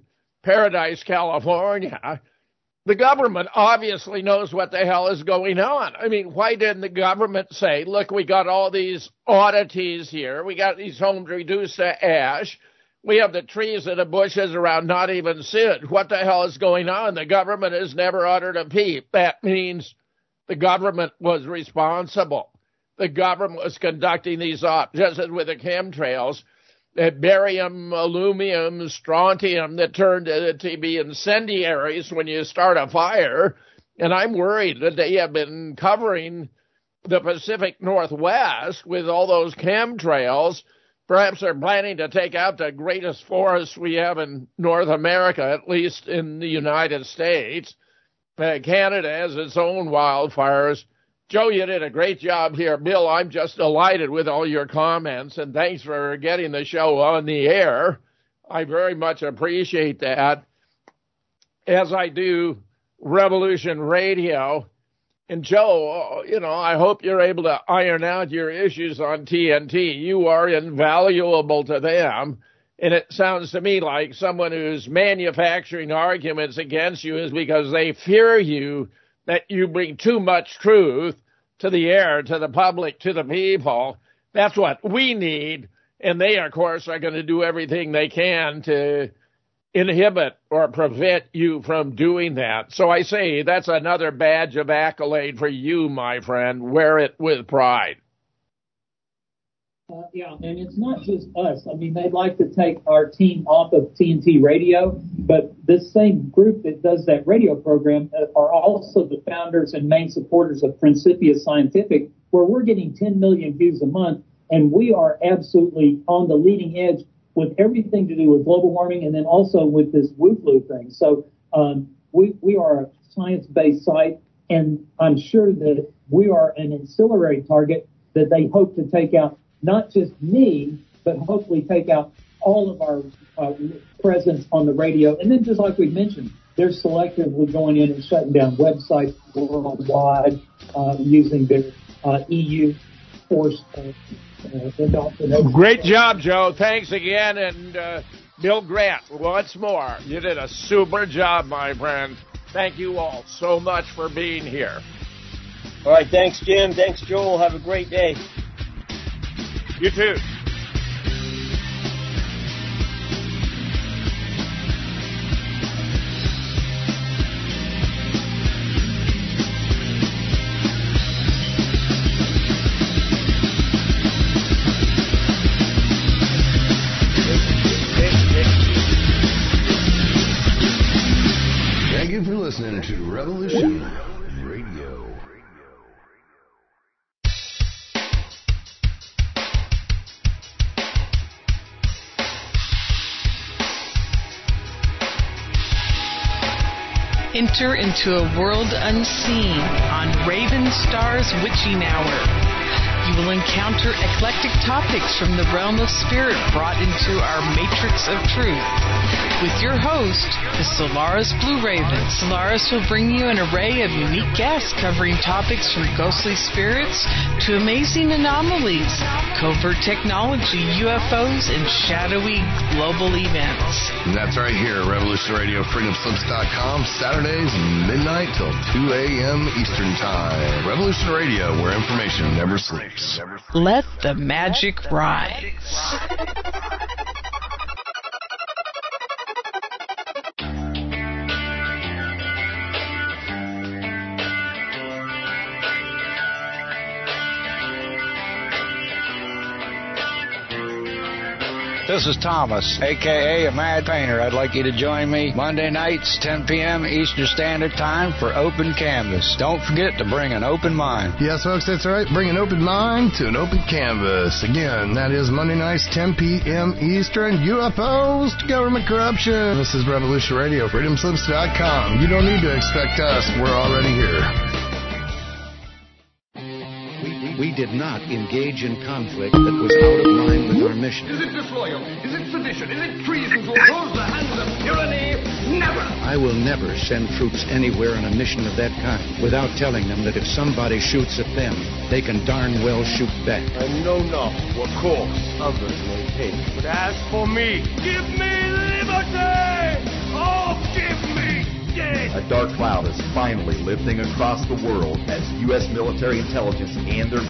Speaker 5: Paradise, California, the government obviously knows what the hell is going on. I mean, why didn't the government say, look, we got all these oddities here. We got these homes reduced to ash. We have the trees and the bushes around not even singed. What the hell is going on? The government has never uttered a peep. That means the government was responsible. The government was conducting these ops, just as with the chemtrails, barium, aluminum, strontium that turned to be incendiaries when you start a fire. And I'm worried that they have been covering the Pacific Northwest with all those chemtrails. Perhaps they're planning to take out the greatest forests we have in North America, at least in the United States. Canada has its own wildfires. Joe, you did a great job here. Bill, I'm just delighted with all your comments, and thanks for getting the show on the air. I very much appreciate that, as I do Revolution Radio. And Joe, I hope you're able to iron out your issues on TNT. You are invaluable to them. And it sounds to me like someone who's manufacturing arguments against you is because they fear you, that you bring too much truth to the air, to the public, to the people. That's what we need. And they, of course, are going to do everything they can to inhibit or prevent you from doing that. So I say that's another badge of accolade for you, my friend. Wear it with pride.
Speaker 21: Yeah, and it's not just us. I mean, they'd like to take our team off of TNT Radio, but this same group that does that radio program are also the founders and main supporters of Principia Scientific, where we're getting 10 million views a month, and we are absolutely on the leading edge with everything to do with global warming and then also with this WooFlu thing. So we are a science-based site, and I'm sure that we are an ancillary target that they hope to take out not just me, but hopefully take out all of our presence on the radio. And then just like we mentioned, they're selectively going in and shutting down websites worldwide using their EU force.
Speaker 5: Great job, Joe. Thanks again. And Bill Grant, once more, you did a super job, my friend. Thank you all so much for being here.
Speaker 4: All right. Thanks, Jim. Thanks, Joel. Have a great day.
Speaker 5: You too.
Speaker 2: Thank you for listening to Revolution Radio.
Speaker 10: Enter into a world unseen on Raven Star's Witching Hour. You will encounter eclectic topics from the realm of spirit brought into our matrix of truth. With your host, the Solaris Blue Raven. Solaris will bring you an array of unique guests covering topics from ghostly spirits to amazing anomalies, covert technology, UFOs, and shadowy global events.
Speaker 2: And that's right here at Revolution Radio, freedomslips.com, Saturdays, midnight till 2 a.m. Eastern Time. Revolution Radio, where information never sleeps.
Speaker 10: Let the magic rise.
Speaker 11: This is Thomas, a.k.a. a Mad Painter. I'd like you to join me Monday nights, 10 p.m. Eastern Standard Time for Open Canvas. Don't forget to bring an open mind.
Speaker 2: Yes, folks, that's right. Bring an open mind to an open canvas. Again, that is Monday nights, 10 p.m. Eastern. UFOs to government corruption. This is Revolution Radio, freedomslips.com. You don't need to expect us. We're already here.
Speaker 23: We did not engage in conflict that was out of line with our mission.
Speaker 24: Is it disloyal? Is it sedition? Is it treason to oppose the hands of tyranny? Never!
Speaker 23: I will never send troops anywhere on a mission of that kind without telling them that if somebody shoots at them, they can darn well shoot back.
Speaker 24: I know not what course others may take, but as for me, give me liberty! Oh!
Speaker 12: dark cloud is finally lifting across the world as U.S. military intelligence and their